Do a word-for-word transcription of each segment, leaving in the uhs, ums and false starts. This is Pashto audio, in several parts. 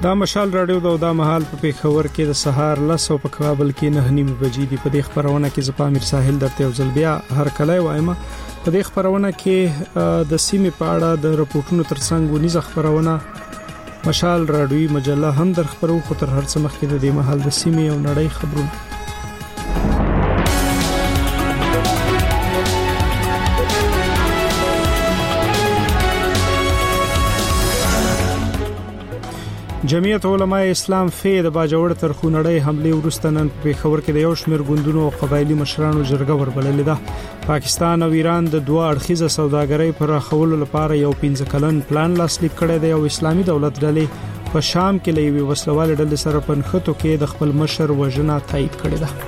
دا مشال رادیو دا د مهال په پیښور کې د سهار لس او په کابل کې نه نیمه بجې دی. په دې خبرونه کې زپامیر ساحل درته ځل بیا هر کله وایم. په دې خبرونه کې د سیمې په اړه د رپورټونو ترڅنګ ونیزه خبرونه مشال رادیوي مجله هم در خبرو خو تر هر څه مخکې د دې مهال د سیمې او نړۍ خبرونه. جمعیت علماء اسلام فی د باجوړ تر خونړی حمله ورسته نن په پیښور کې د یو شمېر ګوندونو او قبایلی مشرانو جرګه وربللې ده. پاکستان او ایران د دوه اړخیزه سوداګرۍ پر راخولو لپاره یو پنځه کلن پلان لاسلیک کړی دی او اسلامي دولت ډلې په شام کې لوي وسلوال ډلې سره په نښتو کې د خپل مشر وژنه تایید کړې ده.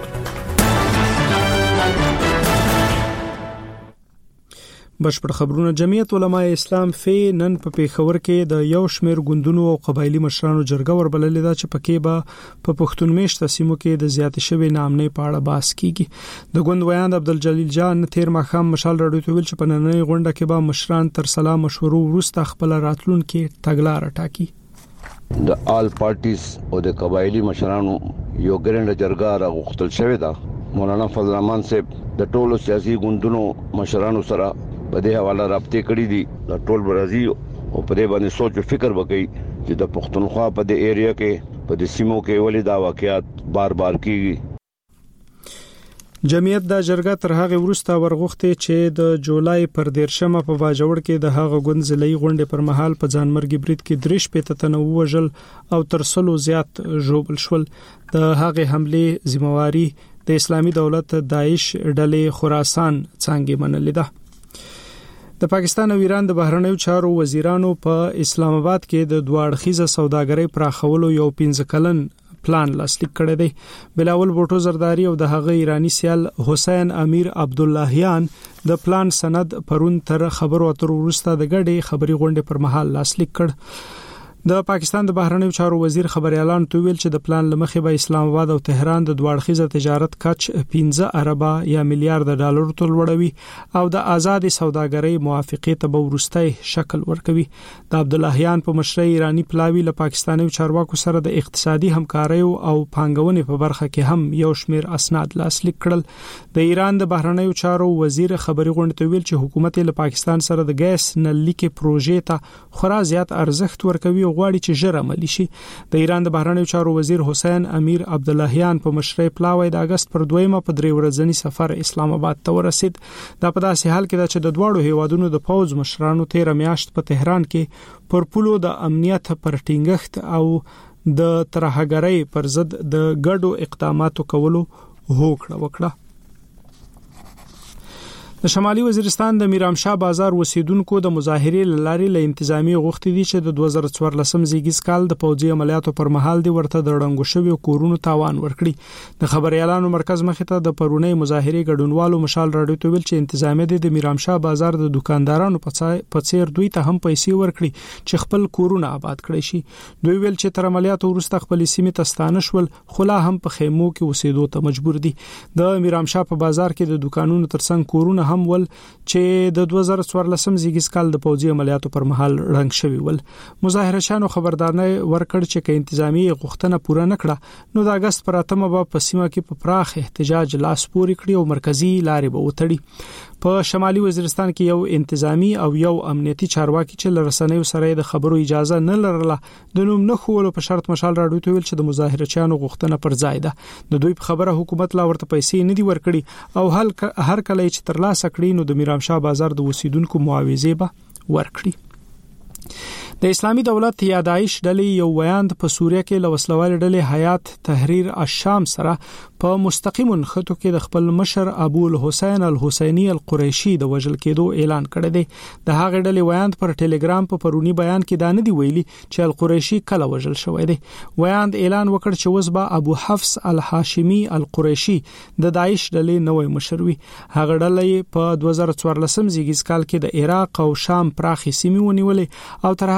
بشپړ خبرونه. جمعیت علماء اسلام فی نن په پیښور کې د یو شمېر ګوندونو او قبایلی مشرانو جرګه وربللې ده چې پکې به په پښتون میشته سیمو کې د زیات شوی نامنې په اړه بحث کیږي. د ګوند ویاند عبدالجلیل جان تیر ماښام مشال راډیو ته ویل چې په نننۍ غونډه کې به مشران تر سلام مشورو وروسته خپل راتلونکي تګلارې ټاکي. د آل پارټیز او د قبایلی مشرانو یو ګرنده جرګه راغوښتل شوې ده. مولانا فضل الرحمن صاحب د ټولو سیاسي ګوندونو مشرانو سره په دې حواله رابطې کړې دي. د ټول برازي او په دې باندې سوچ او فکر وکړي چې د پښتونخوا په دې ایریا کې په دې سیمو کې ولې دا واقعیات بار بار کیږي. جمعیت د جرګه تر هغه وروسته ورغوښتي چې د جولای پر دیرشمه په باجوړ کې د هغه ګوند ضلعي غونډې پر مهال په ځانمرګي برید کې درش پېته تنوع وژل او تر سلو زیات ژوبل شول. د هغه حمله ذمہواری د اسلامي دولت داعش ډلې خراسان څنګه منلې ده. د پاکستان او ایران د بهرنیو چارو وزیرانو په اسلام آباد کې د دوه اړخیزه سوداګرۍ پراخولو یو پنځه کلن پلان لاسلیک کړی دی. بلاول بوټو زرداری او د هغه ایرانی سیال حسین امیر عبداللهیان د پلان سند پرون تر خبرو اترو وروسته د ګډې خبري غونډې پر مهال لاسلیک کړ. د پاکستان د بهرنیو چارو وزیر خبريالان تو ویل چې د پلان لمخې به اسلام آباد او تهران د دوه اړخیزه تجارت کچ پنځه اربه یا میلیارډ ډالر ته لوړوي او د آزاد سوداګرۍ موافقه ته به ورستۍ شکل ورکوي. د عبداللهیان په مشرۍ ایرانی پلاوی له پاکستاني چارواکو سره د اقتصادي همکارۍ او پانګونې په برخه کې هم یو شمېر اسناد لاسلیک کړل. د ایران د بهرنیو چارو وزیر خبري غونډه تو ویل چې حکومت له پاکستان سره د ګیس نلیکې پروژې ته خورا زیات ارزښت ورکوي غواړي چې ژر عملی شي. د ایران د بهرنیو چارو وزیر حسین امیر عبداللهیان په مشرۍ پلاوی د اگست پر دویمه په درې ورځنی سفر اسلام آباد ته ورسید. دا په داسې حال کې ده چې د دواړو هیوادونو د پوز مشرانو تیر میاشت په تهران کې پر پولو د امنیت پر ټینګښت او د ترهګرۍ پر ضد د ګډو اقداماتو کولو هوکړه وکړه. د شمالي وزیرستان د میرامشاه بازار اوسیدونکو د مظاهرې لاري له انتظامی غوښتي دي چې د دوه زره څوارلسم زیږیز کال د پوځي عملیاتو پر مهال دی ورته د ړنګو شوی کورونو تاوان ورکړي. د خبريالانو مرکز مخې ته د پرونی مظاهرې ګډونوالو مشال راډیو ته ویل چې انتظامی د میرامشاه بازار د دکاندارانو په څیر دوی ته هم پیسې ورکړي چې خپل کورونه آباد کړي شي. دوی ویل چې تر عملیاتو وروسته خپل سیمه تستانه شول خو لا هم په خیمو کې اوسېدو ته مجبور دي. د میرامشاه په بازار کې د دکانونو ترڅنګ کورونه هم ول چې د دوه زره څوارلسم زیږیز کال د پوځي عملیاتو پر مهال رنګ شوی ول. مظاهرچیانو خبردارنه ورکړ چې کې انتظامی غوښتنه پوره نکړه نو د اگست پر اتمه به په سیمه کې په پراخ احتجاج لاس پورې کړی او مرکزی لارې به وتړي. په شمالي وزیرستان کې یو انتظامی او یو امنیتي چارواکي چې لرسنیو سره د خبرو اجازه نه لرله د نوم نه خولو په شرط مشال راډیو ته ویل چې د مظاهرچیانو غوښتنه پر ځای ده. د دوی په خبره حکومت لا ورته پیسې نه دی ورکړي او هر هر کله چې ترلاسه کړي نو د میرامشاه بازار د اوسیدونکو معاوضه به ورکړي. د اسلامي دولت یا داعش ډلې یو ویاند په سوریه کې له وسلوال ډلې حیات تحریر الشام سره په مستقیم نښتو کې د خپل مشر ابو الحسین الحسینی القریشی د وژل کېدو اعلان کړی دی. د هغه ډلې ویاند پر ټلګرام په پرونی بیان کې دا نه دی ویلي چې القریشی کله وژل شوی دی. ویاند اعلان وکړ چې وسبا ابو حفص الهاشمی القریشی د داعش ډلې نوې مشر وي. هغه ډلې په دوه زره څوارلسم زیږیز کال کې د عراق او شام پراخي سیمې ونیولې او تر هغه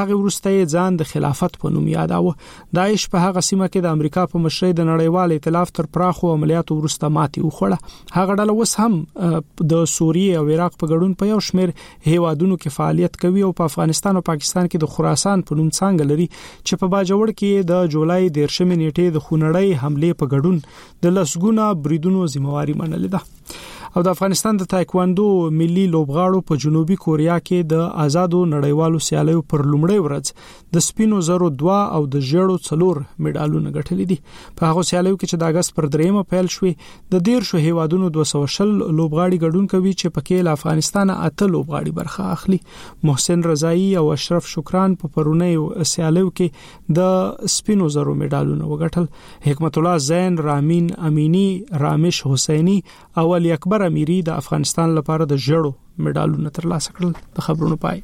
هغه وروسته ځان د خلافت په نوم یاداوه. داعش په هغه سیمه کې د امریکا په مشرۍ د نړیوال ائتلاف تر پراخو عملیاتو وروسته ماتې وخوړه. هغه ډله اوس هم د سوریې او عراق په ګډون په یو شمېر هیوادونو کې فعالیت کوي او په افغانستان او پاکستان کې د خراسان په نوم څنګه لري چې په باجوړ کې د جولای دیرشمې نیټې د خونړۍ حمله په ګډون د لسګونه بریدونو ذمہواری منلې ده. او د افغانستان د تایکواندو ملي لوبغاړو په جنوبي کوریا کې د آزادو نړیوالو سیالیو پر لومړۍ ورځ د سپینو زرو دوا او د ژړو څلور میډالونه ګټلې دي. په هغه سیالیو کې چې د اگست پر دریمه پیل شوې د ډیر شو هیوادونو دوه سوه شل لوبغاړي ګډون کوي چې پکې له افغانستان اته لوبغاړي برخه اخلي. محسن رضایی او اشرف شکران په پرونی سیالیو کې د سپینو زرو میډالونه وګټل. حکمت الله زین، رامین امینی، رامش حسینی او علي اکبر امیری د افغانستان لپاره د ژړو میډالونه ترلاسه کړل. د خبرونو پای.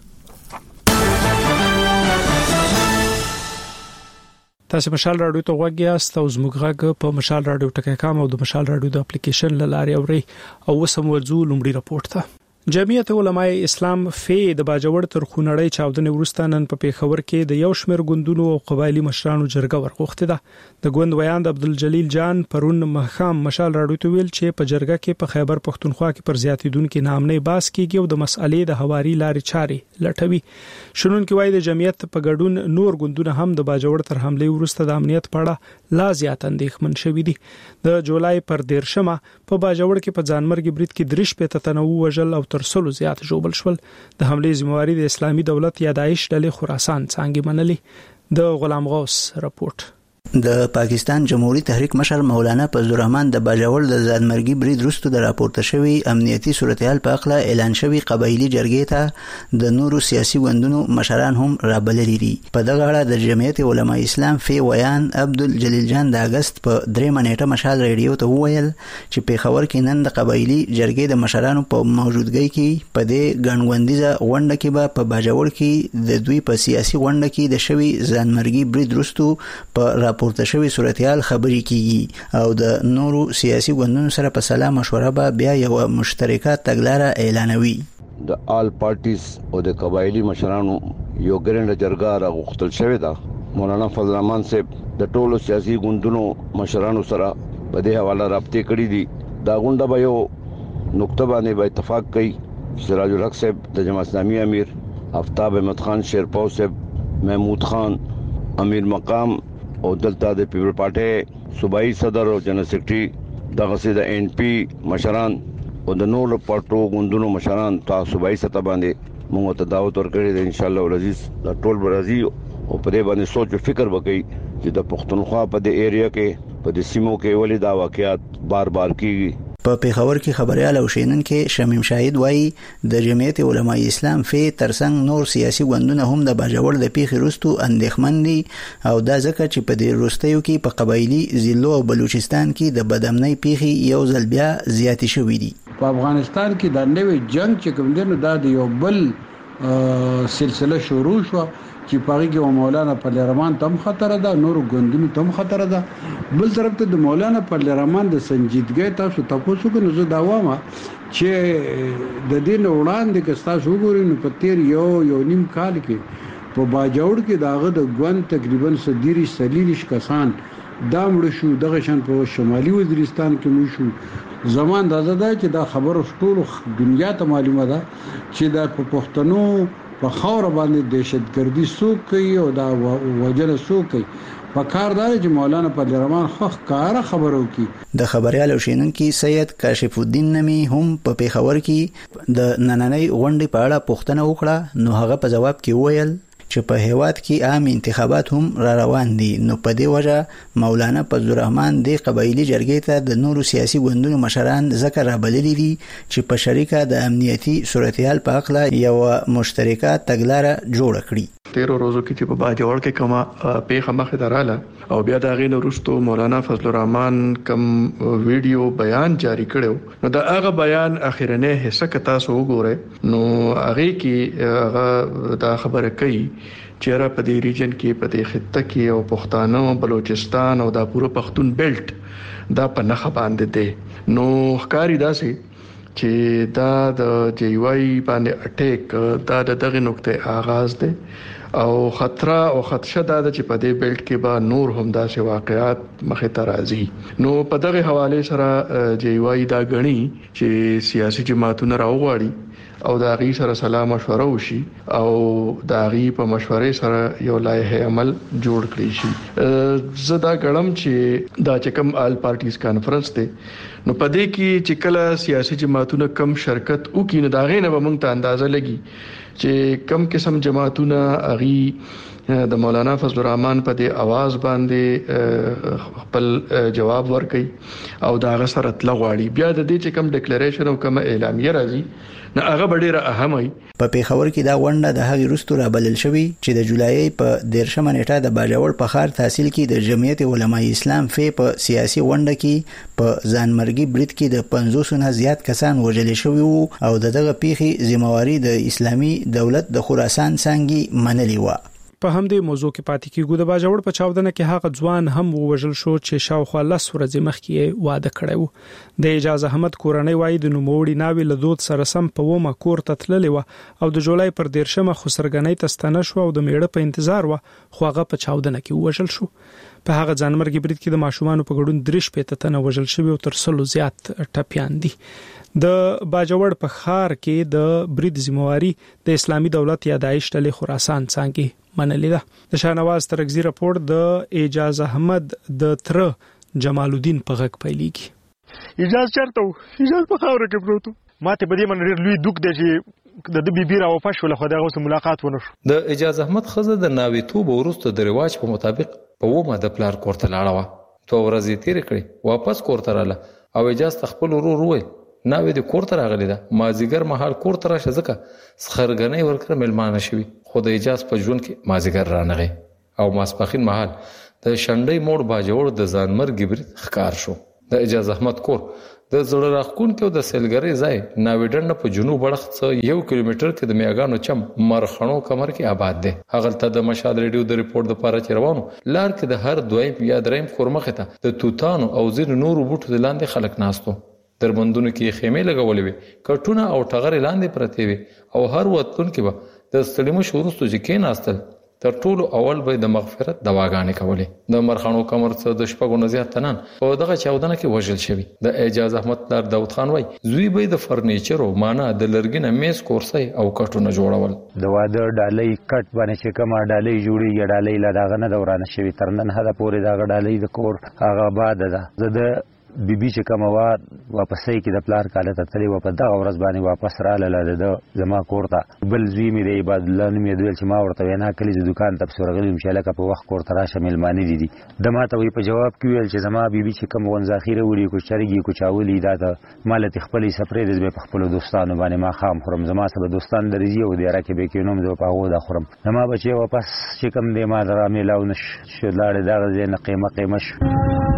تاسو مشال رادیو ته وګورئ او زموږ غږ په مشال رادیو ټکی کام او د مشال رادیو د اپلیکیشن لاري اوري او وسم ورزو لومړی راپورټ ته. جمعیت علماء اسلام فی د باجوړ تر خونړی چاودنې وروسته نن په پیښور کې د یو شمېر ګوندونو او قبایلی مشرانو جرګه ورغوښته ده. د ګوند ویاند عبدالجلیل جان پرون مخام مشال راډیو ته ویل چې په جرګه کې په خیبر پښتونخوا کې پر زیاتیدونکو نامنې باس کیږي او د مسالې د حواري لارې چارې لټوي. شنونکو وایي د جمعیت په ګډون نور ګوندونه هم د باجوړ تر حمله وروسته د امنیت په اړه لا زیات اندېښمن شوي دي. د جولای پر دیرشمه په باجوړ کې په ځانمرګي برید کې درش په تنوع وجل او تر سلو زیات جوړل شول. د حمله ذمہواری د اسلامي دولت یا داعش ډلې خراسان څنګه منلي. د غلام غوث رپورټ. د پاکستان جمهوریت تحریک مشر مولانا فضل الرحمن د باجوړ د ځانمرګي برید وروسته د راپورته شوی امنیتي صورتحال په اړه اعلان شوی قبایلی جرګې ته د نورو سیاسي ګوندونو مشران هم رابللي دي. په دغه اړه د جمعیت علماء اسلام فی ویان عبدالجلیل جان د اگست په درېمه نیټه مشال ریډیو ته وویل چې پیښور کې نن د قبایلی جرګې د مشرانو په موجودګۍ کې په دې ګڼغوندیزه غونډه کې به په باجوړ کې د دوی په سیاسي غونډه کې د شوی ځانمرګي برید وروسته په راپورته شوی صورتحال خبرې کیږي او د نورو سیاسي ګوندونو سره په سلا مشوره به بیا یو مشترکه تګلاره اعلانوي. د آل پارټیز او د قبایلی مشرانو یو ګرنده جرګه راغوښتل شوې ده. مولانا فضل الرحمن صاحب د ټولو سیاسي ګوندونو مشرانو سره په دې حواله رابطې کړې دي. دا غونډه به یو نقطه باندې به اتفاق کوي. سراج الحق صاحب د جماعت اسلامي امیر، آفتاب احمد خان شیرپاو صاحب، محمود خان امیر مقام او دلته د پیپل پارټي صوبایي صدر او جنرال سیکریټري دغه سي د ان پی مشران او د نورو پارټو غوندونو مشران تاسو صوبایي سطح باندې موږ ته دعوت ورکړې ده. ان شاء الله العزيز د ټول برازي او په دې باندې سوچ او فکر وکړي چې د پښتونخوا په دې ایریا کې په دې سیمو کې ولې دا واقعیات بار بار کیږي. په پیښور کې خبريال او شینونکو شمیم شاهد وایي د جمعیت علماء اسلام فی ترڅنګ نور سیاسي ګوندونه هم د باجوړ د پیښې وروسته اندېښمن دي او دا ځکه چې په دې وروستیو کې په قبایلی ضلعو او بلوچستان کې د بدامنۍ پیښې یو ځل بیا زیاتې شوې دي. په افغانستان کې د نوې جنگ چې کوم دی نو دا د یو بل سلسله شروع شو چې پاره کې مولانا فضل الرحمن تم خطر ده، نور ګوندونو تم خطر ده. بل طرف ته د مولانا فضل الرحمن د سنجیدګۍ تاسو تاسو کو نو دا وامه چې د دین وړاندې کې تاسو وګورئ نو په تیر یو یو نیم کال کې په باجوړ کې داغه د ګوند تقریبا صدیری سلیلیش کسان دا مړ شو. دغه شان په شمالي وزیرستان کې مړ شو. زمان دا ده چې دا خبر ټول دنیا ته معلومه ده چې دا په پښتنو په خاور باندې دهشتګردي سوق کوي او دا وجنه سوق کوي. په کار دا چې مولانا فضل الرحمن خو کار خبرو کی. د خبريال شینونکو سید کاشف الدین نمی هم په پیښور کې د نننۍ غونډې په اړه پوښتنه وکړه نو هغه په جواب کې وویل چې په هیواد کې عام انتخابات هم را روان دي نو په دې وجه مولانا فضل الرحمن د قبایلی جرګې ته د نورو سیاسي ګوندونو مشران ذکر رابللي دي چې په شریکه د امنیتي صورتحال په اړه یو مشترکه تګلاره جوړه کړي. تیرو روزو کې چې په باجوړ کې کومه پیښه مخه دراله او بیا دا غینو وروسته مولانا فضل الرحمن کوم ویډیو بیان جاری کړو نو دا هغه بیان اخیرنه حصہ کې تاسو وګورئ نو هغه کې هغه دا خبره کوي چې را په دې ریجن کې په دې خطه کې او پښتانه بلوچستان او دا پوره پښتون بیلټ دا په نخ باندې دي. نو ښکاری داسې چې دا د جی واي باندې اٹیک دا د دغه نقطه آغاز دی او خطر او خدشه د چې په دې بیلټ کې به نور هم داسې واقعات مخه ته راځي. نو په دغه حواله سره جی وای دا غني چې سیاسي جماعتونه راوغاړي او دا غي سره سلام مشوره وشي او دا غي په مشورې سره یو لایحه عمل جوړ کړی شي. زدا غړم چې دا چې کوم آل پارټیز کانفرنس ته نو پدې کې چې کله سیاسي جماعتونه کم شرکت وکړي نو دا غي نه به موږ ته اندازه لګي چې کم قسم جماعتونه اغي د مولانا فضل الرحمن په دې आवाज باندې خپل جواب ورکړي او دا غسر تلغواړي. بیا د دې چې کوم ډیکلیریشن او کوم اعلامیه راځي نه هغه ډیره اهمه وي. په پیښور کې دا غونډه د هغې وروسته رابلل شوې چې د جولای په دیرشمه نیټه د باجوړ په ښار تحصیل کې د جمعیت علماء اسلام فی په سیاسي غونډه کې په ځانمرګي برید کې د پنځوس نه زیات کسان وژل شوي وو او دغه پیښې ذمہواری د اسلامي دولت د خراسان څنګه منلې و. په همدې موضوع کې پاتې کېږو. د باجوړ په چاودنه کې هغه ځوان هم ووژل شو چې شاوخوا لس ورځې مخکې واده کړی و. د اعجاز احمد کورنۍ وایي د نوموړي ناوې له دود سره سم په ومه کور ته تللې و او د جولای پر دیرشمه خسرګنۍ ته ستنه شو او د میړه په انتظار و خو هغه په چاودنه کې ووژل شو. په هغه ځانمرګي برید کې د ماشومان په ګډون درې شپېته تنه وژل شوي او تر سلو زیات ټپيان دي. د باجوړ په ښار کې د برید ذمہواری د اسلامي دولت یا داعش ډلې خراسان څنګه منلې ده. د شاهنواز ترکزی راپور د اعجاز احمد د تر جمال الدین په غږ پیلېږي. اجازه چرته اجازه په خاور کې پروت ماته بده من ډېر لوی دوک دی چې د بي بي را وفا شو له خدای غوښته ملاقات ونه شو. د اعجاز احمد خزه د ناوې توب ورسته د رواج په مطابق په ومه د پلار کورته لاړه و. تو ورځې تیر کړې واپس کورته رااله او اجازه تخپل ورور وای ناوې د کورته راغلی ده مازیګر مهال کورته راشه ځکه سخرګنۍ ورکړه ملمانه شوی خو د اجازه په ژوند کې مازیګر رانغی او ماسپخین مهال د شنډۍ موړ باجوړ د ځانمرګي برید ښکار شو. د اعجاز احمد کور د زړه راخون کې د سیلګری ځای ناوډن په جنوب اړخ څخه یو کیلومتر کې د میاګانو چم مرخنو کمر کې آباد دی. هغه ته د مشهد ریډیو د ریپورت لپاره چې روانو لار کې د هر دویم یا دریم خورمخه ته د توتانو او زین نورو بوټو د لاندې خلک ناستو. دربندونو کې خیمه لګولې وي کټونه او ټغر لاندې پرته وي او هر وتون کې به د ستړي شورستو چې کې ناستل تر ټولو اول به د مغفرت دواګانې کولې. د مرخانو کمر څخه د شپږو نه زیات تنان په دغه چاودنه کې وژل شوی. د اعجاز احمد پلار داود خان وای زوی به د فرنیچر او معنا د لرګینه میز کورسۍ او کټونه جوړول. د واده ډالۍ کټ باندې چې کومه ډالۍ جوړیږي ډالۍ لا داغه نه دورانه شوی تر نن هدا پورې داغه ډالۍ د کور هغه بعد ده. زه د بی بی چې کوم وا واپسې کې د پلار کاله ته تللی و په دغه ورځ باندې واپس رااله د زما کور ته بل زوی مې د عبادت الله نوم یې دویل چې ما ورته وینا کلی د دکان ته سورغلی مشالکه په وخت کور ته راشه ملمانی دي دي د ما ته وی په جواب کې ویل چې زما بی بی چې کوم ونځاخیره وړي کو چرګي کو چاولي دا ته مالت خپلې سپرې د په خپل دوستانو باندې ما خام خورم زما سره دوستان درځي او د راکه به کې نوم د په هغه د خورم زما بچي واپس چې کوم د ما درامه لاو نش شو لاړ دغه نه قیمه قیمه شو.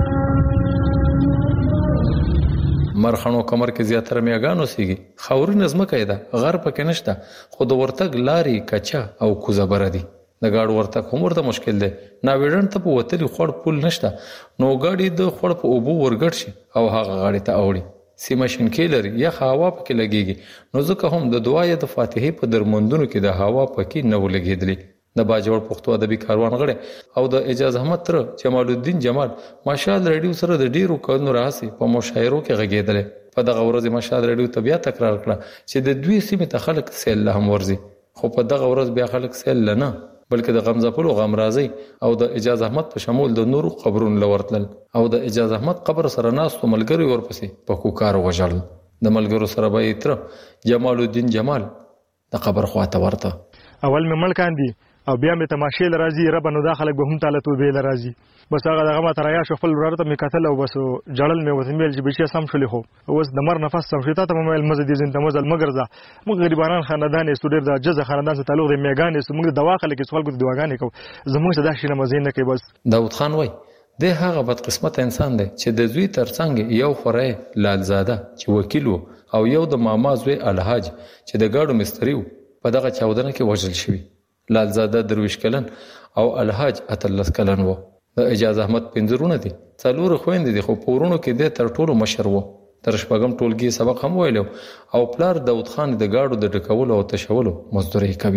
مرخنو کمر کې زیاتره میاګانو سیږي خاوري نظم کېده غر پکې نشته خو د ورتګ لاري کچا او کوزه بر دي. د گاډ ورتګ هم ورته مشکل دی. ناویډن ته په وتلی خړ پول نشته نو گاډي د خړ په اوبو ورګړ شي او هغه غاډي ته اوړي. سیمه شینکې لري یا هوا پکې لګيږي نو ځکه هم د دعای د فاتحه په درمندونو کې د هوا پکې نه ولګېدلی. د باجوړ پښتو ادبي کاروان غړي او د اعجاز احمد تر جمال الدین جمال ماشال ریډیو سره د ډیرو کلونو راځي په مشاعرو کې غږیدل. په دغه ورځ ماشال ریډیو ته بیا تکرار کړه چې د دوی سیمې ته خلک سیل له هم ورزي خو په دغه ورځ بیا خلک سیل نه بلکې د غمزپلو غم راځي او د اعجاز احمد په شمول د نورو قبرونو لورتل او د اعجاز احمد قبر سره ناستو ملګری ورپسې په کوکار وژل. د ملګرو سره به تر جمال الدین جمال د قبر خواته ورته اول مې مړ کاندي او بیا مې تماشې لرازي رب نو داخله به هم تعالی تو به لرازي بس هغه دغه ما تریا شو خپل ورته مې کتل او بس جړل مې وته مېل چې بشي سم شولې خو اوس د مر نفس سم شتا ته مې مزه دي زنده مزل مگر ځه موږ غریبانان خاندان استودر د جزه خاندان سره تعلق د میګان است موږ د واخله کې سوال کو دواګانې کو زموږ د داشینه مزه نه کوي. بس داود خان وای د هغه بد قسمت انسان دی چې د زوی ترڅنګ یو خوره لالزاده چې وکیل او یو د ماما زوی الحاج چې د گاډو مستری په دغه چاودنه کې وژل شوی. لالزاده درویش کلن او الحاج اتلس کلن وو. د اعجاز احمد پنځرونه دي څلور خويندې دي خو پورونو کې د تر ټولو مشر وو. تر شپږم ټولګي سبق هم ویلو او پلار داود خان د گاډو د ډکولو او تشولو مزدوري کوي.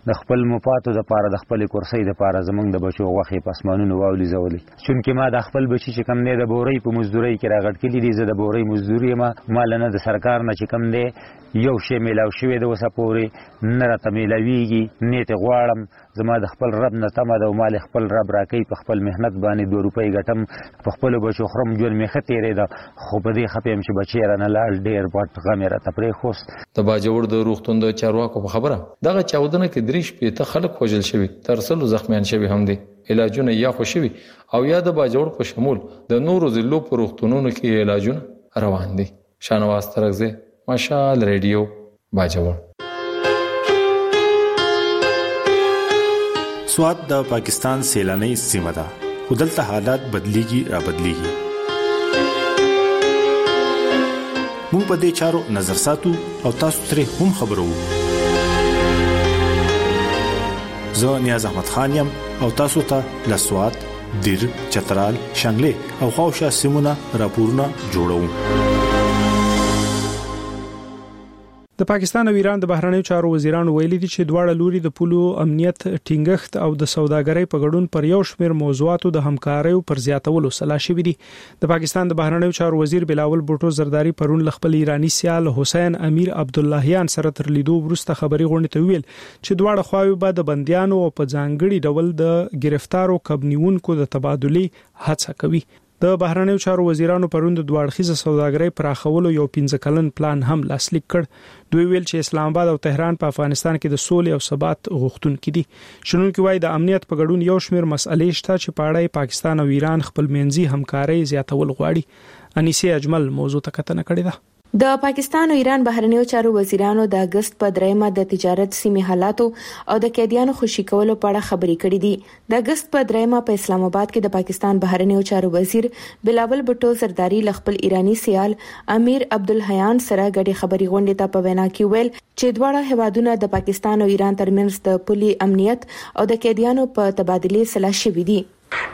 د خپل مفاتو د پاره د خپل کرسۍ د پاره زمونږ د بچو غوښې په اسمانونو واولي زولې چونکې ما د خپل بچی چې کم نه د بورۍ په مزدورۍ کې راغټ کړي دي زه د بورۍ مزدوري ما مال نه د سرکار نه چې کم دی یو شی میلاو شوی د وسه پورې نه راته میلاویږي نیت غواړم زما د خپل رب نه تمه ده او مال خپل رب راکوي په خپل محنت باندې دوه روپۍ ګټم په خپلو بچو خورم ژوند مې ښه تېرېده خو په دې خفه یم چې بچی رانه لاړ ډېر پټ غم یې راته پرېښوست. د باجوړ د روغتون د چارواکو په خبره دغه چاودنه کې درې شپېته خلک وژل شوي تر سلو زخمیان شوي هم دي علاجونه یا خو شوي او یا د باجوړ په شمول د نورو ضلعو په روغتونونو کې علاجونه روان دي. شانواز ترغزی مشال ریډیو باجوړ. سوات د پاکستان سیلانی سیمه ده خو دلته حالات بدلیږي را بدلیږي. موږ په دې چارو نظر ساتو او تاسو ترې هم خبرو. زه نیاز احمد خان یم او تاسو ته له سوات، دیر، چترال، شانګلې او خواوشا سیمونه راپورونه جوړوم. د پاکستان او ایران د بهرنیو چارو وزیرانو ویلي دي چې دواړه لوري د پولو امنیت ټینګښت او د سوداګرۍ په ګډون پر یو شمېر موضوعاتو د همکارۍ پر زیاتولو سلا شوي دي. د پاکستان د بهرنیو چارو وزیر بلاول بوټو زرداری پرون خپل ایرانی سیال حسین امیر عبداللهیان سره تر لیدو وروسته خبري غونډه ته ویل چې دواړه خواوې به د بنديانو او په ځانګړي ډول د گرفتارو کبنیونکو د تبادلې هڅه کوي. د بهرنیو چارو وزیرانو پرون د دوړخیزه سوداګرۍ پراخولو یو پنځه کلن پلان هم لاسلیک کړ. دوی ویل چې اسلام آباد او تهران په افغانستان کې د سولې او ثبات غوښتونکي دي. شنونکي وایي د امنیت په ګډون یو شمېر مسئلې شته چې په اړه پاکستان او ایران خپل منځي همکارۍ زیاتول غواړي. انیسه اجمل موضوع ته کتنه کړې ده. د پاکستان او ایران بهرنیو چارو وزیرانو د اگست په دریمه د تجارت سیمې حالاتو او د قیدیانو خوشي کولو په اړه خبرې کړې دي. د اگست په دریمه په اسلام آباد کې د پاکستان بهرنیو چارو وزیر بلاول بوټو زرداری خپل ایرانی سیال امیر عبدالحیان سره غړي خبري غونډه ته په وینا کې ویل چې دواړه هیوادونه د پاکستان او ایران ترمنځ د پولي امنیت او د قیدیانو په تبادلې سلا شوي دي.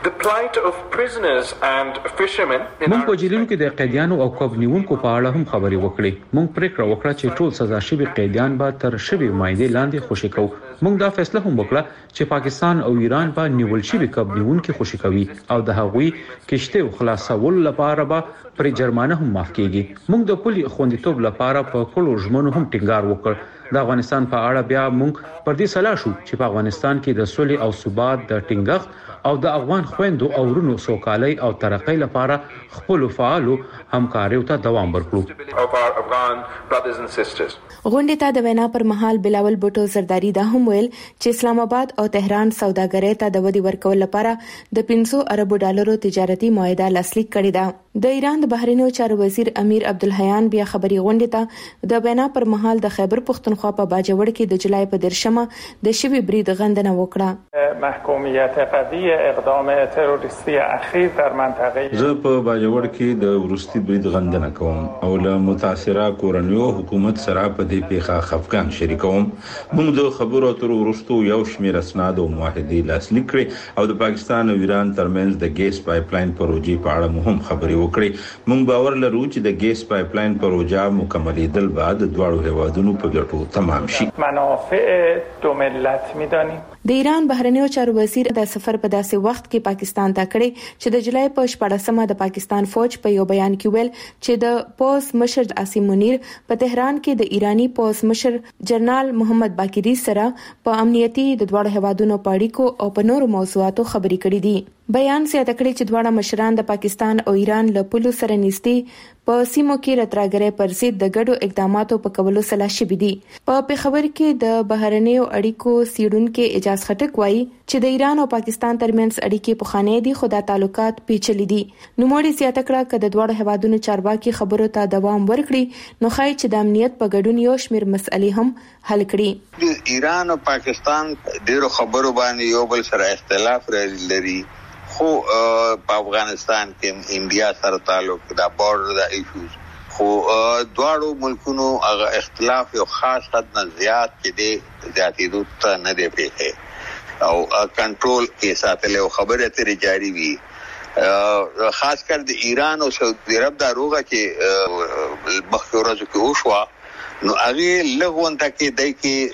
مونږ په جیلونو کې د قیدیانو او کوبنیونکو په اړه هم خبرې وکړې. مونږ پریکړه وکړه چې ټول سزا شوي قیدیان به تر شوي مایده لاندې خوشي کوو. مونږ دا فیصله هم وکړه چې پاکستان او ایران به نیول شوي کوبنیونکو خوشي کوي او د هغوی کشته خلاصول لپاره به پر جرمانه هم معاف کیږي. مونږ د پولي خوندیتوب لپاره په کلو ژمنو هم ټینګار وکړ. د افغانستان په اړه بیا مونږ پر دې سلا شو چې په افغانستان کې د سولې او ثبات د ټینګښت او د افغان خويندو او ورونو سوکالۍ او ترقۍ لپاره خپل فعالو همکاریو ته دوام ورکړو. غونډه ته د وینا پر مهال بلاول بوټو زرداری دا هم ویل چې اسلام آباد او تهران سوداګرۍ ته د ودی ورکول لپاره د پنځه اربو ډالرو تجارتي معاهده لاسلیک کړې ده. د ایران د بهرنیو چارو وزیر امیر عبدالحیان بیا خبري غونډه ته د وینا پر مهال د خیبر پختونخوا په باجوړ کې د جولای په دیرشمه د شوی برید غندنه وکړه. محکومیت قوی اقدام تروریستی اخیر در منطقه زه په باجوړ کې د ورستي برید غندنه کوم او له متاثره کورنیو حکومت سره په دې پیښه خفقان شریکوم. موږ د خبرو اترو وروسته یو شمېر اسناد او معاهدې لاسلیک کړې او د پاکستان او ایران ترمنځ د ګیس پایپلاین پروژې په اړه مهم خبرې وکړې. موږ باور لرو چې د ګیس پایپلاین پروژه مکملېدل بعد د دواړو هیوادونو په ګټو تمام شي. منافع دو ملت میدانیم. د ایران بهرنیو چارو وزیر د سفر په داسې وخت کې پاکستان ته کړی چې د جولای په شپږمه د پاکستان فوج په یو بیان کې ویل چې د پوز مشر عاصم منیر په تهران کې د ایرانی پوز مشر جنرال محمد باقری سره په امنیتي د دواړو هیوادونو په اړیکو او په نورو موضوعاتو خبرې کړې دي. بیان زیاته کړی چې دواړه مشران د پاکستان او ایران له پولو سره نږدې په سیمو کې راتراګرۍ پر ضد د ګډو اقداماتو په کولو سلا شوي دي. په پیښور کې د بهرنیو اړیکو څېړونکي اجاز خټک وایي چې د ایران او پاکستان ترمنځ اړیکې پخوانۍ دي خو دا تعلقات پیچلي دي. نوموړي زیاته کړه چې د دواړو هیوادونو چارواکي خبرو ته دوام ورکړي نو ښایي چې د امنیت په ګډون یو شمېر مسئلې هم حل کړي. د ایران او پاکستان ډیرو خبرو باندې یو بل سره اختلاف لري خو په افغانستان کې انډیا سره تعلق دا بورډر دا ایشوز خو دواړو ملکونو هغه اختلاف یو خاص حد نه زیات کې دی زیاتېدو ته نه دی پیښې او کنټرول کې ساتل او خبره ترې جاری وي. خاص کر د ایران او سعودي عرب دا روغه کې مخکې ورځو کې وشوه نو هغه لغون ته کې دای کې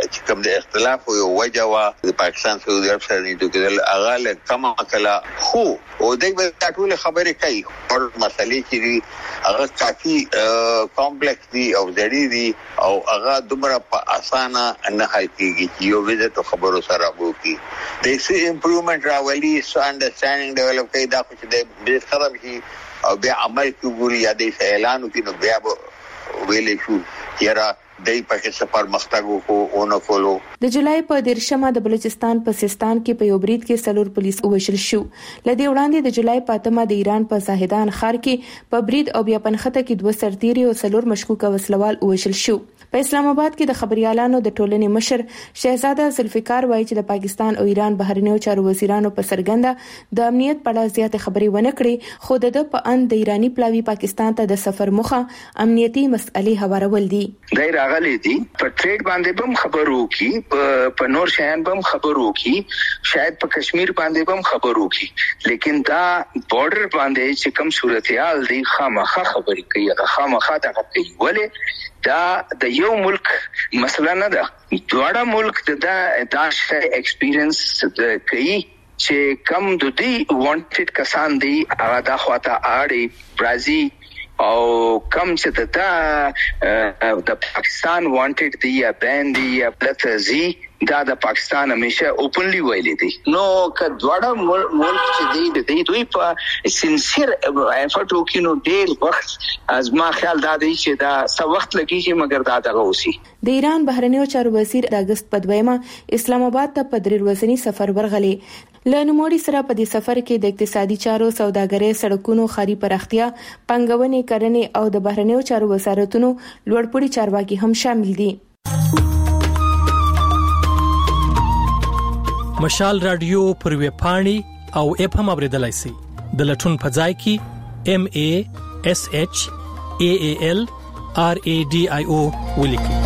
چې کوم د اختلاف او وجه وا د پاکستان سعودي عرب سره د کېدل هغه له کما کلا خو او دغه ټول خبرې کوي او مسلې چې هغه کافي کمپلیکس دي او ځړې دي او هغه دومره په اسانه نه حل کیږي چې یو وزټ خبرو سره وکړي د سی امپروومنت راولي سو انډرستانډینګ ډیولپ کوي دا خو چې د خبر شي او بیا عمل کوي یا د اعلان کوي نو بیا ویلې شو یاره دای په سفر مختګو کو اونو کولو د جولای په دیرشمه د بلوچستان په سیستان کې په یو برید کې سلور پولیس وشل شو. لدی وړاندې د جولای په اتمه د ایران په زاهدان ښار کې په برید او بیا پنخته کې دوه سرتیري او سلور مشکوک وسلوال وشل شو. په اسلام آباد کې د خبريالانو د ټولنې مشر شهزاده ذوالفقار وایي چې د پاکستان او ایران بهرنیو چارو وزیرانو په سرګنده د امنیت په اړه زیاتې خبرې ونه کړې خو د په ان د ایرانی پلاوی پاکستان ته د سفر مخه امنیتي مسئلې هوارول دي. راغلي دي په ټریډ باندې بم خبرو کی په نور شیان بم خبرو کی شاید په کشمیر باندې بم خبرو کی لیکن دا بارډر باندې چې کوم صورتحال دی خامخا خبرې کوي خامخا دا کوي ولې دا د یو ملک مسله نه ده دواړه ملک دا داشته ایکسپیرینس کوي چې کم د دې وانټډ کسان دی هغه دا خواته اړي برازي او کم چې دا د پاکستان وانټډ دی یا بین دی یا پلتزي دا د پاکستان همیشه اوپنلی ویلې دي نو کډوړه ملک چې دی د دې دوی په سینسیر افورت وکینو ډیر وخت از ما خیال دا دی چې دا څو وخت لګیږي مګر دا دغه اوسي. د ایران بهرنیو چارو وزیر د اگست په دویمه اسلام آباد ته په درې ورځنی سفر ورغلی. لنوموړي سره په دې سفر کې د اقتصادي چارو سوداګرۍ سړکونو خاري پراختیا پنګونې کرنې او د بهرنیو چارو وزارتونو لوړپوړي چارواکي هم شامل دي. مشال رادیو پر وی پاڼي او اپ هم اوریدلای شي د لټون په ځای کې ام ا اس اچ ا ا ال ار ا ډي اي او ولیکي.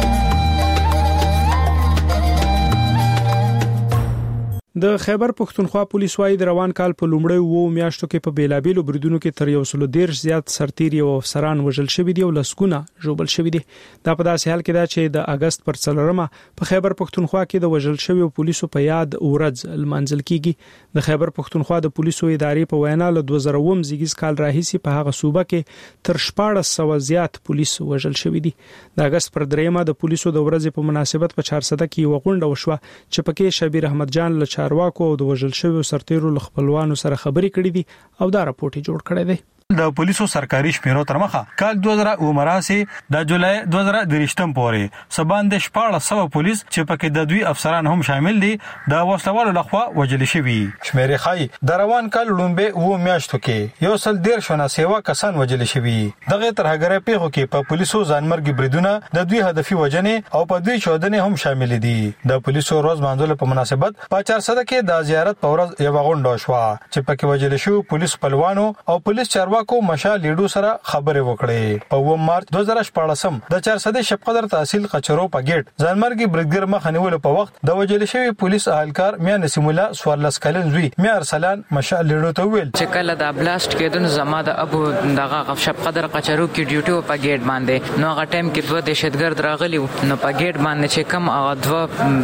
د خیبر پښتونخوا پولیس وايي د روان کال په لومړی وو میاشتو کې په بیلابېلو بریدونو کې تر یو سل دیرش زیات سرتیري او افسران وژل شوي دي او لسګونه ژوبل شوي دي. دا په داسې حال کې ده چې د اگست پر څلورمه په خیبر پښتونخوا کې د وژل شوي پولیسو په یاد ورځ لمانځل کیږي. د خیبر پښتونخوا د پولیسو ادارې په وینا له دوه زره اووه زیږیز کال راهیسي په هغه صوبه کې تر شپاړس سوه زیات پولیس وژل شوي دي. د اگست پر دریمه د پولیسو د ورځې په مناسبت په چارسده کې یو غونډه وشوه چې پکې شبیر احمد جان له چارواکو او د وژل شویو سرتیرو له خپلوانو سره خبرې کړې دي او دا راپورټ جوړ کړی دی. د پولیسو سرکاري شمیرو تر مخه کال دوه زره اووه راسي د جولای دوه زره درشتم پورې سباند شپاړس سوه پولیس چې پکې د دوی افسران هم شامل دي د وسلوالو لخوا وژل شوي. شمیرې خای د روان کال لومبه اووه میاشتو کې یو سل دیرش نه سیوا کسان وژل شوي. دغه ترهګرۍ پیښو کې په پولیسو ځانمرګي بریدونه د دوی هدفي وژنې او په دوی چودنې هم شامل دي. د پولیسو ورځ مانځلو په مناسبت په چارسده کې د زیارت په ورځ یو غونډه شوه چې پکې وژل شوي پولیس خپلوانو او پولیس چارواکو کو مشال لیډو سره خبرې وکړې. په اووه مارچ دوه زره شپاړسم د چارسده شپ قدر تحصیل قچرو په گیټ ځانمرګي بریدګر مخنیول په وخت د وژل شوی پولیس اهلکار میا نسیم الله سوارلس کلن زوی میا ارسلان مشال لیډو ته ویل چې کله د بلاست کېدون زما د ابو دغه شپ قدر قچرو کې ډیوټي په گیټ باندې نو هغه ټایم کې دوه دهشتګرد راغلي نو په گیټ باندې چې کم هغه دوه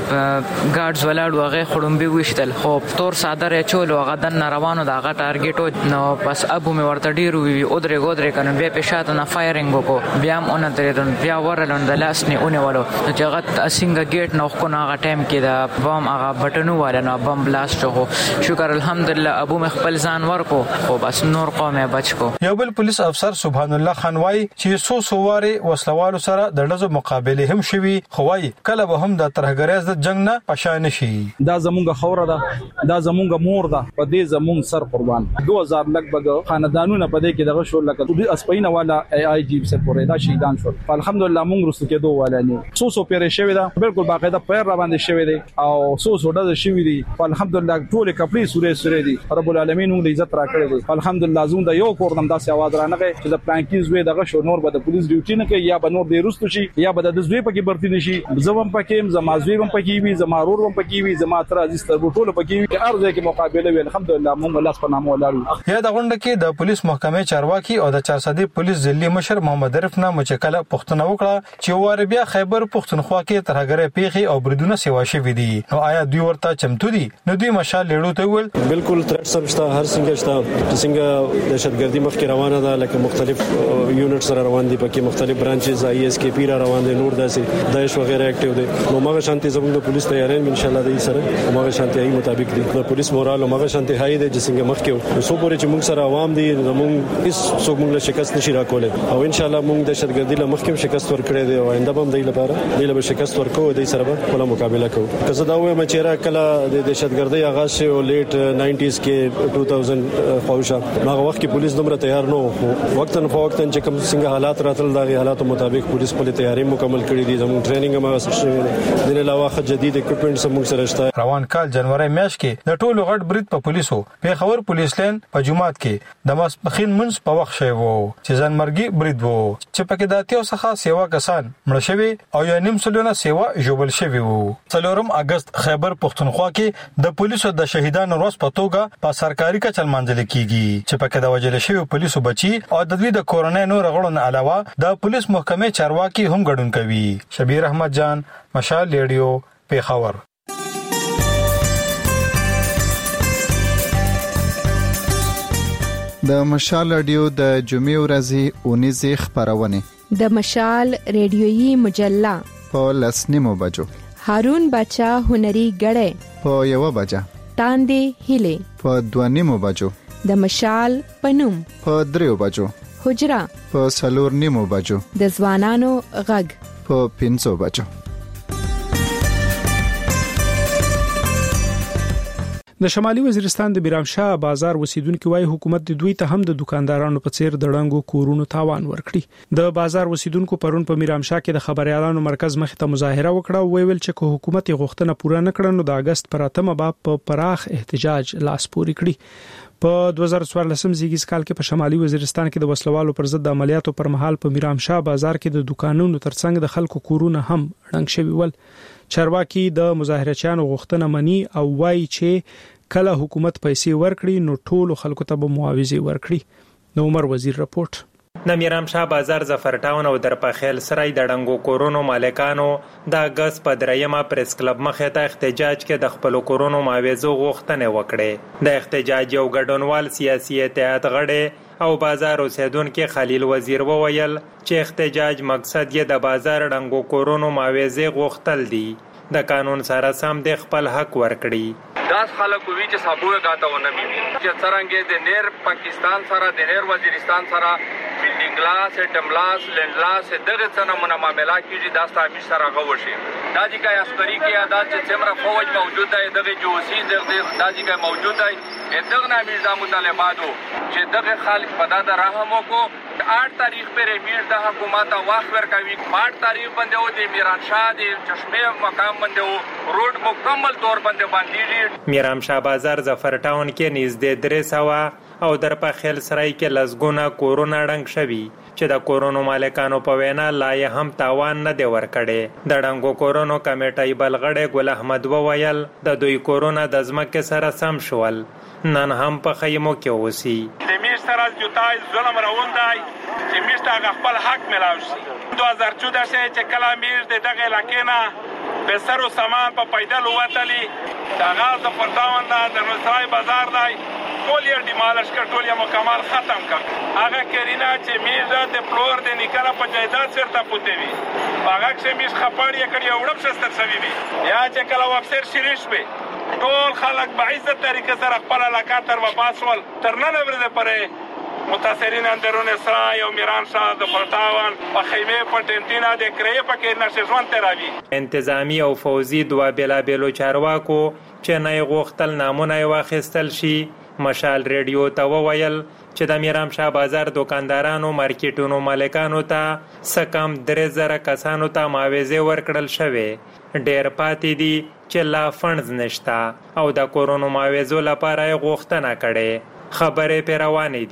ګارډز ولاړ هغه خړومبي وشتل خو تور صادره چول هغه د روانو دغه ټارګټو نو پس ابو می ورته ډیرو وی او درې ګودرې کنه بیا په شاته نه فایرینګ وکړو بیا هم اون درېدون بیا ورلون د لاس نه اونولو چې هغه څنګه گیټ نو خو نه هغه ټایم کې دا بم هغه بټنو والا نو بم بلاست شو. شکر الحمدلله ابو مخبل ځان ورکو او بس نور قومه بچ کو. یو بل پولیس افسر سبحان الله خان وای چې سو سواره وسلوالو سره د لزو مقابله هم شوي خو وای کله به هم د ترهګریز د جنگ نه پښان شي. دا زمونږ خوره ده دا زمونږ مور ده په دې زمونږ سر قربان دوه هزار لګبګ خاندانونه په دې کې دغه شو لکه د اسپاینه والا ای آی جی سره پورې دا شهیدان شو. الحمدلله موږ رسو کې دوه والا نه سو سو پیره شوی دا بالکل باقاعده پیر را باندې شوی دی او سو سو د شوی دی. الحمدلله ټول کپړې سورې سورې دي رب العالمین موږ عزت را کړی دی. الحمدلله زوم د یو کورنم داسې आवाज را نغې چې د پلانکینز وې دغه شو نور به د پولیس ډیوټي نه کوي یا به نور د رستو شي یا به د زوی پکې برتی نشي زوم پکې زما زوی هم پکې وي زما رور هم پکې وي زما تر عزیز تر ټول پکې وي ارزه کې مقابله وي. الحمدلله موږ الله سبحانه و تعالی یا د غونډه کې د پولیس محکمې چارواکي او د چارسدي پولیس ځلي مشر محمد عارف نه مچکله پښتنه وکړه چې واربیا خیبر پښتونخوا کې ترهګرې پیخي او بریدونه سیوا شوي دي. نو آیا دوی ورته چمتو دي؟ نو دوی مشال لیړو ته ول بالکل ترټ سم شته، هر څنګه شته، څنګه دهشتګردي مخکې روانه ده، لکه مختلف یونټ سره روان دي، پکې مختلف برانچز آی اس کې پی را روان دي، نور داسې داعش وغیرہ اکټیو دي. نو ماغه شانتي زموږ د پولیس تیارین ان شاء الله د سره ماغه شانتي ای مطابق دي. د پولیس مورال او ماغه شانتي هاي دي چې څنګه مخکې سو پورې چې موږ سره عوام دي، زموږ هیڅ څوک موږ له شکست نشي راکولای او ان شاء الله موږ دهشتګردي له مخکې شکست ورکړې دي او آینده هم دی لپاره دی له شکست ورکو دی سره به خپل مقابله کوو. که زه دا وایم چې را کله د دهشتګردي آغاز شو لیټ ناینټیز کې دوه هزار خوښه هغه وخت کې پولیس دومره تیار نه وو. وختن په وختن چې کوم څنګه حالات راتل دا حالات مطابق پولیس په تیاری مکمل کړی دي. زموږ ټریننګ هم هغه شوی دی. د علاوه جدید اکوپمنټ سم موږ سره شته. روان کال جنوري میاشت کې د ټولو غټ برید په پولیسو پیښور پولیس لین په جمعات کې د ماسپخین منځ په وخت شوی وو چې ځانمرګي برید وو چې پکې د اتیو څخه سیوا کسان مړ شوي او یو نیم سلونه سیوا جوړل شوی وو. څلورم اگست خیبر پښتونخوا کې د پولیسو د شهیدانو ورځ په توګه په سرکاري کچل منځل کیږي چې پکې د وجل شوی پولیسو بچي او د دوی د کورونې نور غړو علاوه د پولیس محکمې چارواکي هم ګډون کوي. شبیر احمد جان، مشال ریډیو، پیښور. د مشال رادیو د جمعې ورځې اونیزې خبرونه د مشال ریډیويي مجله په لسنیمو بجو، هارون بچا هنري غړې په یو بجه، تاندې هله په دوانیمو بجو، د مشال پنوم په دریو بجو، حجرا په سلور نیمو بجو، د ځوانانو غږ په پنځو بجو. د شمالي وزیرستان د بیرامشاه بازار اوسیدونکو وايي حکومت د دوی ته هم د دکاندارانو په څیر د ړنګو کورونو تاوان ورکړي. د بازار اوسیدونکو پرون په میرامشاه کې د خبريالانو مرکز مخ ته مظاهره وکړه او ویل چې حکومت غوښتنه پوره نه کړي نو د اگست پر اتمه به په پراخ احتجاج لاس پوري کړي. په دوه زره څوارلسم زیږیز کال کې په شمالي وزیرستان کې د وسلوالو پر ضد عملیاتو پر مهال په میرامشاه بازار کې د دکانونو ترڅنګ د خلکو کورونه هم ړنګ شوي ول. چارواکي د مظاهرچیانو غوښتنه مني او وايي چې کله حکومت پیسې ورکړي نو ټولو خلکو ته به معاوضه ورکړي. نو عمر وزیر رپورت. د میرامشاه بازار ظفر ټاون او درپخیل سرای د ډنګو کورونو مالکانو د اگست په دریمه پریس کلب مخې ته احتجاج کې د خپل کورونو معاوضه غوښتنه وکړه. د احتجاج یو ګډونوال سیاسي اتحاد غړي او بازار اوسیدونکو خلیل وزیر وویل چې احتجاج مقصد یې د بازار ډنګو کورونو معاوضه غوښتل دي. د قانون سره سم د خپل حق ورکړي. داس خلک وی چې صابوه غاته ونه مې چې څنګه د نیر پاکستان سره د نیر وزیرستان سره بلډینګ لاس ټملاس لندلاس دغه څنګه معاملات کیږي داس تعمیر سره غوښي. دا چې کای عسکري کې عادت چې څومره فوج موجود دی دغه جوسي دغه دا چې موجود دی دغه نامې ځا مطالباتو چې دغه خلک په داده رحم وکړو. آठ तारीख पर امیر د حکومت واخ ورکوي. آठ तारीख باندې و د میرانشاه د چشمه مقام باندې و روډ مکمل طور باندې باندې میرامشاه بازار ظفر ټاون کې نږدې درې سوه او درپخیل سرای کې لزګونه کورونه ډنګ شوي چې د کورونو مالکانو په وینا لا یې هم تاوان نه دی ورکړی. د ډنګو کورونو کمیټې بلغړې ګل احمد وویل د دوی کورونه د ځمکې سره سم شول، نن هم په خیمو کې اوسي. د میر سره جوتای ظلم روان دی چې میر ته خپل حق ملاوي شي. دوه هزار چودہ سے چې کله میر د دغه علاقې نه به سر او سامان په پیدل وتلی دا غاز د پرتاوند د مصرای بازار دی ټول یې ډیمالش کړ، ټول یې مکمل ختم کړ. هغه کرینا چې میر د فلور د نکاله په جایداد سره پوتې وي هغه چې میر خپړ یې کړی وړم شستر سوي وي یا چې کله وفسر شریش به ټول خلک په عزت طریقې سره خپل علاقه تر وباسول تر نن ورځې پرې متاثرین اندرون اسرائیل او میرانشاه د پرتاوان په خیمه په ټینټینا د کرې پکې نشژوان تراوی. انتظامی او فوزي دوا بلا بلو چارواکو چې نه غوښتل نامونه واخیستل شي. مشال ریډیو ته وویل چې د میرامشاه بازار دکاندارانو مارکیټونو مالکانو ته سکم درې زره کسانو ته معاوضه ورکړل شوې. ډېر پاتې دي چې لا فنډز نشته او د کورونو معاوضو لپاره غوښتنه کړي. خبرې په روانې دي.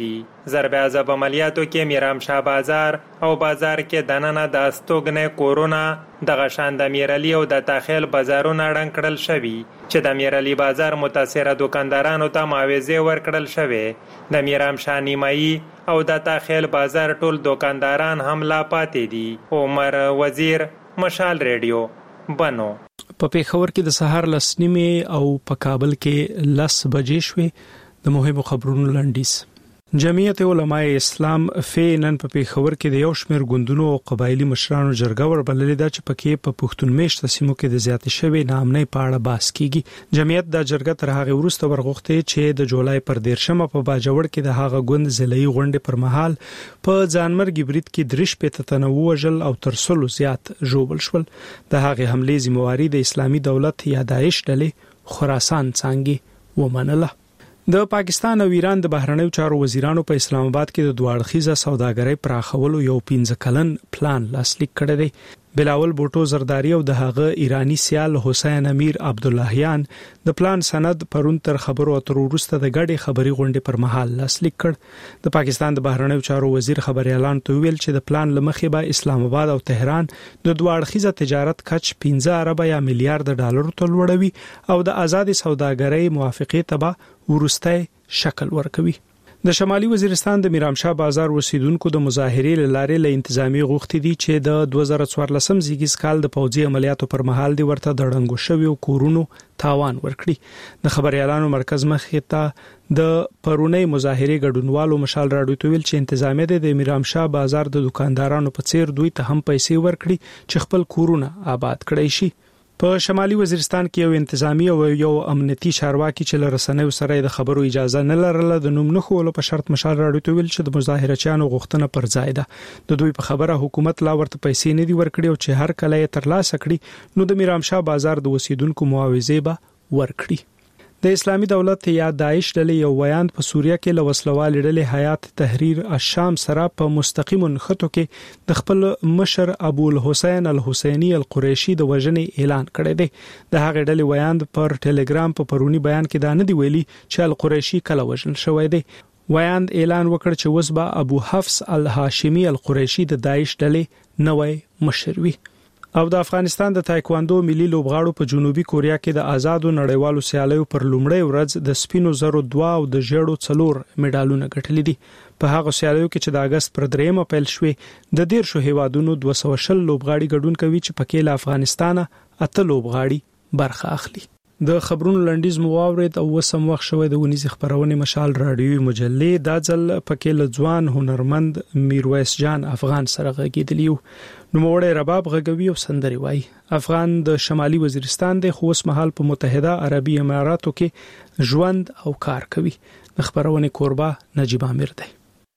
ضرب عذاب عملیاتو کې میرام شاه بازار او بازار کې دننه د استوګنې کورونه د غشان د میرعلی او د تاخیل بازارونه ړنګ کړل شوي چې د میرعلی بازار متاثره دکاندارانو ته معاوضې ورکړل شوې. د میرام شاه نیمایي او د تاخیل بازار ټول دکانداران هم لا پاتې دي. عمر وزیر، مشال ریډیو، بنو. په پیښور کې د سهار لس نیمې او په کابل کې لس بجې شوې. د مهمو خبرونو لنډیز. جمعیت علماء اسلام فی نن په پیښور کې د یو شمېر ګوندونو او قبایلی مشرانو جرګه وربللې ده چې پکې په پښتون میشته سیمو کې د زیاتې شوی نامنۍ په اړه بحث کیږي. جمعیت د جرګه تر هغه وروسته ورغوښتي چې د جولای پر دیرشمه په باجوړ کې د هغه ګوند ضلعي غونډې پر مهال په ځانمرګي برید کې درش په تنوع وجل او تر سلو زیات ژوبل شول. د هغه حملې ذمہواری د اسلامي دولت یا داعش ډلې خراسان څنګه ومنله. د پاکستان او ایران د بهرنیو چارو وزیرانو په اسلام آباد کې د دوه اړخیزه سوداګرۍ پراخولو یو پنځه کلن پلان لاسلیک کړی دی. بلاول بوټو زرداری او د هغه ایرانی سیال حسین امیر عبداللهیان د پلان سند پرون تر خبرو اترو وروسته د غړي خبري غونډې پر مهال لاسلیک کړ. د پاکستان د بهرنیو چارو وزیر خبري اعلان ته ویل چې د پلان لمخې به اسلام آباد او تهران د دوه اړخیزه تجارت کچ پنځه ارب یا میلیارډ ډالر ته لوړوي او د آزاد سوداګرۍ موافقه تبع ورسته شکل ورکوي. د شمالي وزیرستان د میرامشاه بازار اوسیدونکو د مظاهرې لارې له انتظامی غوښتي دي چې د دوه زره څوارلسم زیږیز کال د پوځي عملیاتو پر مهال دی ورته د ړنګو شویو کورونو تاوان ورکړي. د خبري اعلانو مرکز مخې ته د پرونی مظاهرې ګډونوالو مشال راډیو ته ویل چې انتظامیه د میرامشاه بازار د دکاندارانو په څیر دوی ته هم پیسې ورکړي چې خپل کورونه آباد کړي شي. په شمالي وزیرستان کې یو انتظامی او یو امنیتي چارواکي چې لرسنیو سره د خبرو اجازه نه لرله د نوم نه خولو په شرط مشال راډیو ته ویل چې د مظاهرچیانو غوښتنه پر ځای ده. د دوی په خبره حکومت لا ورته پیسې نه دی ورکړي او چې هر کله یې ترلاسه کړي نو د میرامشاه بازار د اوسیدونکو معاوضې به ورکړي. د اسلامي دولت یا داعش ډلې یو ویاند په سوریه کې له وسلوال ډلې حیات تحریر الشام سره په مستقیم نښتو کې د خپل مشر ابو الحسین الحسینی القریشی د وژنې اعلان کړی دی. د هغې ډلې ویاند پر ټلګرام په پرونی بیان کې دا نه دی ویلي چې القریشی کله وژل شوی دی. ویاند اعلان وکړ چې اوس به ابو حفص الهاشمی القریشی د داعش ډلې نوې مشر وي. او د افغانستان د تایکواندو ملي لوبغاړو په جنوبي کوریا کې د آزادو نړیوالو سیالیو پر لومړۍ ورځ د سپینو زرو دوه او د ژړو څلور میډالونه ګټلي دي. په هغه سیالیو کې چې د اگست پر دریمه پیل شوې د ډیر شو هیوادونو دوه سوه شل لوبغاړي ګډون کوي چې پکې له افغانستان اته لوبغاړي برخه اخلي. د خبرونو لنډیز مو واورید او وسم وخت شوی د ونیز خبرونه مشال رادیوي مجلې د ځل پکې له ځوان هنرمند میرویس جان افغان سره غږیدلیو. نو موړې رباب غږوي او سندري وای. افغان د شمالي وزیرستان د خوس محل په متحده عربي اماراتو کې ژوند او کار کوي. د خبرونه کوربه نجیب امیر دی.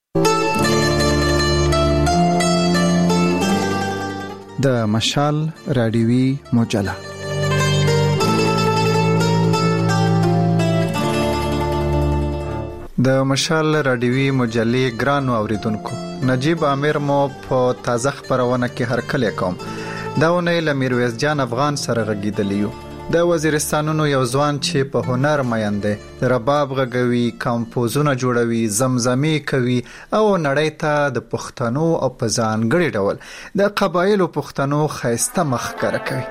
د مشال رادیوي مجله د مشال رادیوي مجلې ګرانو اوریدونکو، نجیب امیر مو په تازه خبرونه کې هرکلی کوم. دا ونې له میرویس جان افغان سره غږیدلیو. د وزیرستانونو یو ځوان چې په هنر میند دی، د رباب غږوي، کمپوزونه جوړوي، زمزمې کوي او نړۍ ته د پښتنو او په ځانګړي ډول د قبایلو پښتنو ښایسته مخ ښکاره کوي.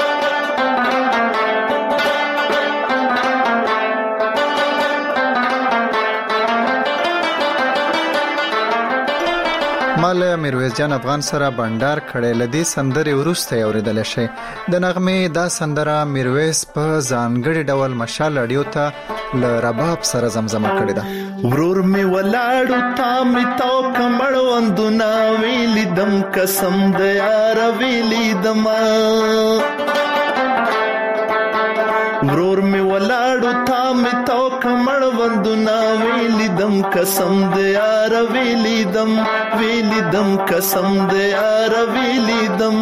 مال میرویس جان افغان سره بندر کړي لدی سندري ورسته اوریدل شي. د نغمه دا سندره میرویس په ځانګړي ډول مشال اډیو ته ل رباب سره زمزمه کړي ده. ورور می ولاړو تا می تو کمړ وندنا ویلی دم قسم د یار ویلی دم. ورور می ولاړو تا می تو کمړ وندنا ویلی دم قسم د یار ویلی دم ویلی دم قسم د یار ویلی دم.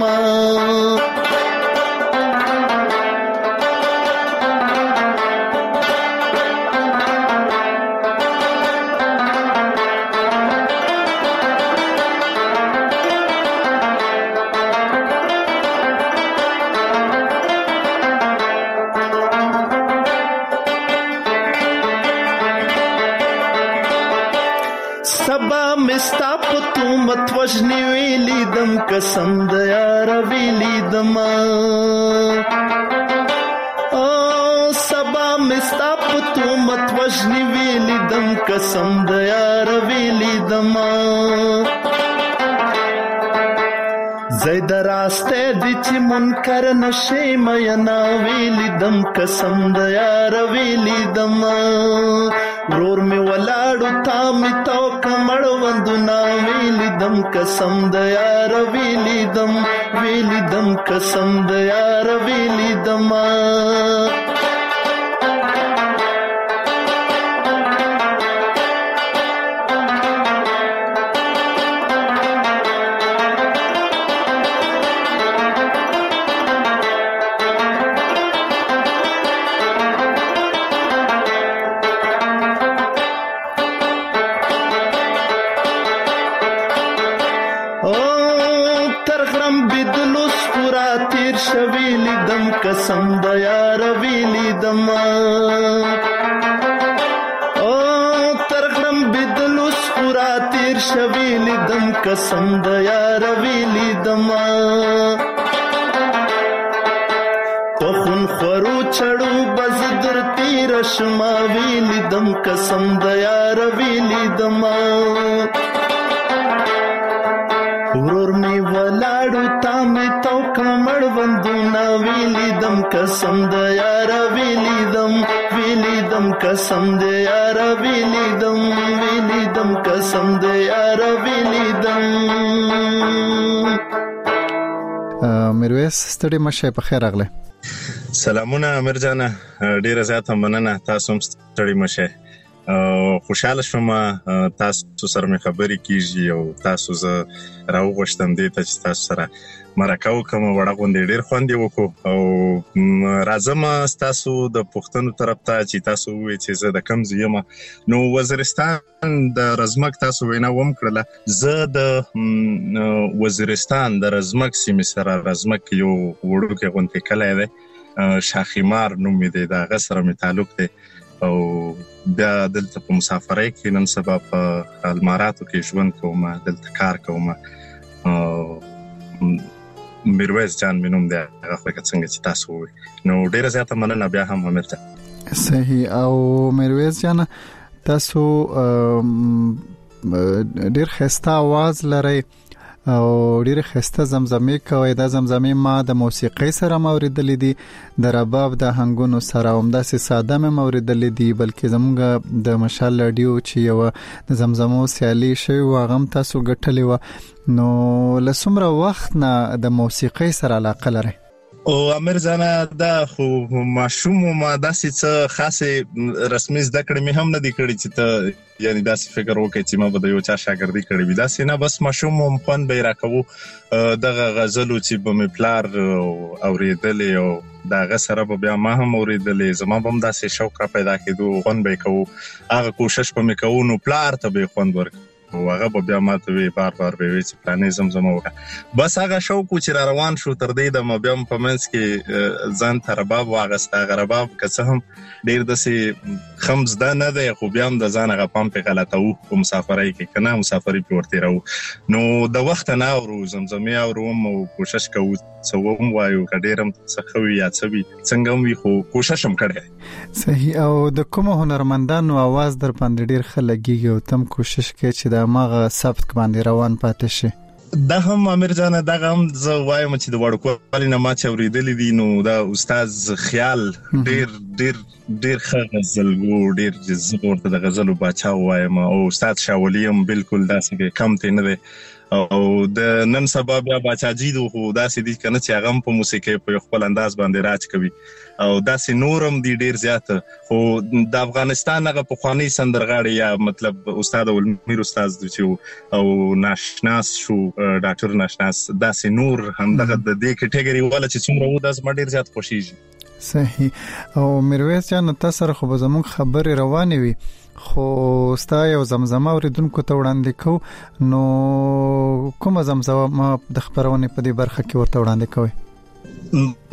متوجنی ویلی دم قسم د یار ویلی دم او سبا مستا پتو متوجنی ویلی دم قسم د یار ویلی دم زید راسته دی چې منکر نشي مینا ویلی دم قسم د یار ویلی دم ورور می ولاړو تا می تو کمړ وندنا ویلی دم قسم د یار ویلی دم ویلی دم قسم د یار ویلی دم ویلی دم قسم د یار ویلی دم او ترغم بدلو سخورا تیر شویلی دم قسم د یار ویلی دم پخون خورو چړو بز در تیر شما ویلی دم قسم د یار ویلی دم ورور می ولاړو تا می تو کمړ وندونه ویلی دم قسم د یار ویلی دم ویلی دم قسم د یار ویلی دم ویلی دم قسم د یار ویلی دم میرویس ستړي مشه په خیر راغله. سلامونه امیر جان، ډیره زیاته مننه، تاسو هم ستړي مشه. خوشاله شوم تاسو سره مې خبرې کیږي او تاسو زه راوغوښتم دې ته چې تاسو سره مرکه وکړم. وړه غونډې ډېر خوند یې وکړو او راځم تاسو د پوښتنو طرف ته چې تاسو ووایئ چې زه د کوم ځای یم. نو وزیرستان د رزمک تاسو وینا وم کړله. زه د وزیرستان د رزمک سیمې سره، رزمک یو وړوکی غونډې کلی دی، شاخیمار نوم یې دی، د هغه سره مې تعلق دی او بیا دلته په مسافرۍ کې نن سبا په الماراتو کې ژوند کوم، دلته کار کوم. میرویس جان مې نوم دی، هغه لکه څنګه چې تاسو ووایئ. نو ډېره زیاته مننه بیا هم امیر جان. صحیح. او میرویس جان تاسو ډېر ښایسته आवाज لرئ او ډېر ښایسته زمزمې کوي. دا زمزمې ما د موسیقۍ سره موریدلې دي، د رباب د هنګونو سره هم داسې ساده مې موریدلې دي، بلکې زموږ د مشال رادیو چې یو د زمزمو سیالي شوی و هغه هم تاسو ګټلې و. نو لسمره وخت نه د موسیقۍ سره علاقه لرئ؟ او امیر جانا دا خو ماشوم ما داسې څه خاصه رسمي زده کړې مې هم نه دي کړې چې ته یعنی داسې فکر وکړې چې ما به د یو چا شاګردي کړې وي. داسې نه، بس ماشوم هم خوند به یې راکوو. دغه غزلو چې به مې پلار اورېدلې او د هغه سره به بیا ما هم اورېدلې، زما به هم داسې شوق را پیدا کېدو، خوند به یې کوو. هغه کوشش به مې کوو نو پلار ته به یې خوند ورکوو او هغه به بیا ما ته وی بار بار به وی چې پلانې زمزمه وکړه. بس هغه شوق چې را روان شو تر دې د ما بیا په منځ کې ځان ته رباب واغست. هغه رباب که څه هم ډېر داسې خمز ده نه دی، خو بیا هم د ځان هغه پام پې غلطوو په مسافرۍ کې، که نه مسافرۍ پې ورتېروو. نو د وخته نه اورو، زمزمې اورو او کوشش کوو څه هم وایو، که ډېر هم څه ښه وي یا څه وي څنګه هم وي، خو کوشش هم کړی. صحیح. او د کومو هنرمندانو اواز در باندې ډېر ښه لګېږي او تم کوشش کوي چې د هماغه سبک باندې روان پاتې شي؟ دا هم امیر جانه دغه هم زه وایم چې د وړوکوالي نه ما چې اورېدلي دي، نو دا استاد خیال ډېر ډېر ډېر ښه غزلګو، ډېر زه ورته د غزلو باچا وایم. او استاد شاولي هم بالکل داسې کم تی نه دی. او د نن سبا بیا باچاجي دو خو داسې دي که نه چې هغه هم په موسیقۍ په خپل انداز باندې راج کوي او داسې نور هم دي ډېر زیاته. خو د افغانستان هغه پخوانی سندرغاړي یا مطلب استاد اولمیر استاد چې او ناشناس شو ډاکټر ناشناس، داسې نور همدغه د دې کټګوري والا چې څومره و داس ما ډېر زیات خوښیږي. صحیح. او میرویس جان تاسو سره خو به زموږ خبرې روانې وي، خو ستا یو زمزمه اوریدونکو ته وړاندې کو، نو کومه زمزمه د خبرونې په دې برخه کې ورته وړاندې کوي؟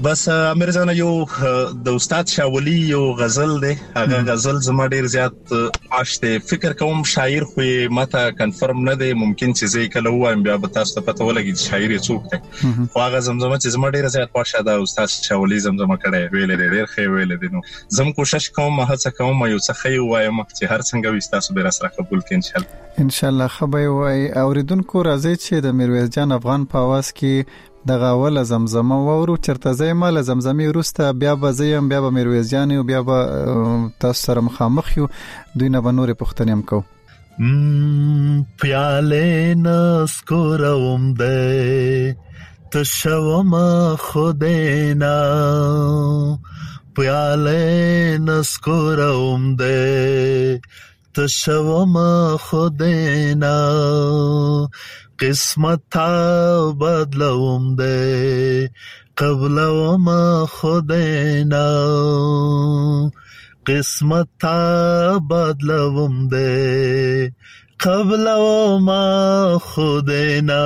بس امیر جان یو د استاد شاولی یو غزل دی هغه غزل زما ډیر زیات عاشته فکر کوم شاعر خو ماته کنفرم نه دی ممکن چې زه کله وایم بیا به تاسو ته پته ولګي شاعر څوک دی خو هغه زمزمه چې زما ډیر زیات عاشته ده استاد شاولی زمزمه کړي ویل دی ډیر ښه ویل دی نو زم کوشش کوم هڅه کوم یو څه خې وایم چې هر څنګه وي تاسو به سره قبول کړئ ان شاء الله ان شاء الله خبر وای اوریدونکو راځي چې د میرویس جان افغان په आवाज کې دغه ول زمزمه وورو چرته زې مال زمزمي روسته بیا به زیم بیا به میرویس جان او بیا به تاسو سره مخامخ یو دوی نه بنور پښتنیم کو پیاله نسکوروم ده تشوم خودینا پیاله نسکوروم ده تشوم خودینا قسمت بدلوم ده قبلوم خودینا قسمت بدلوم ده قبلوم خودینا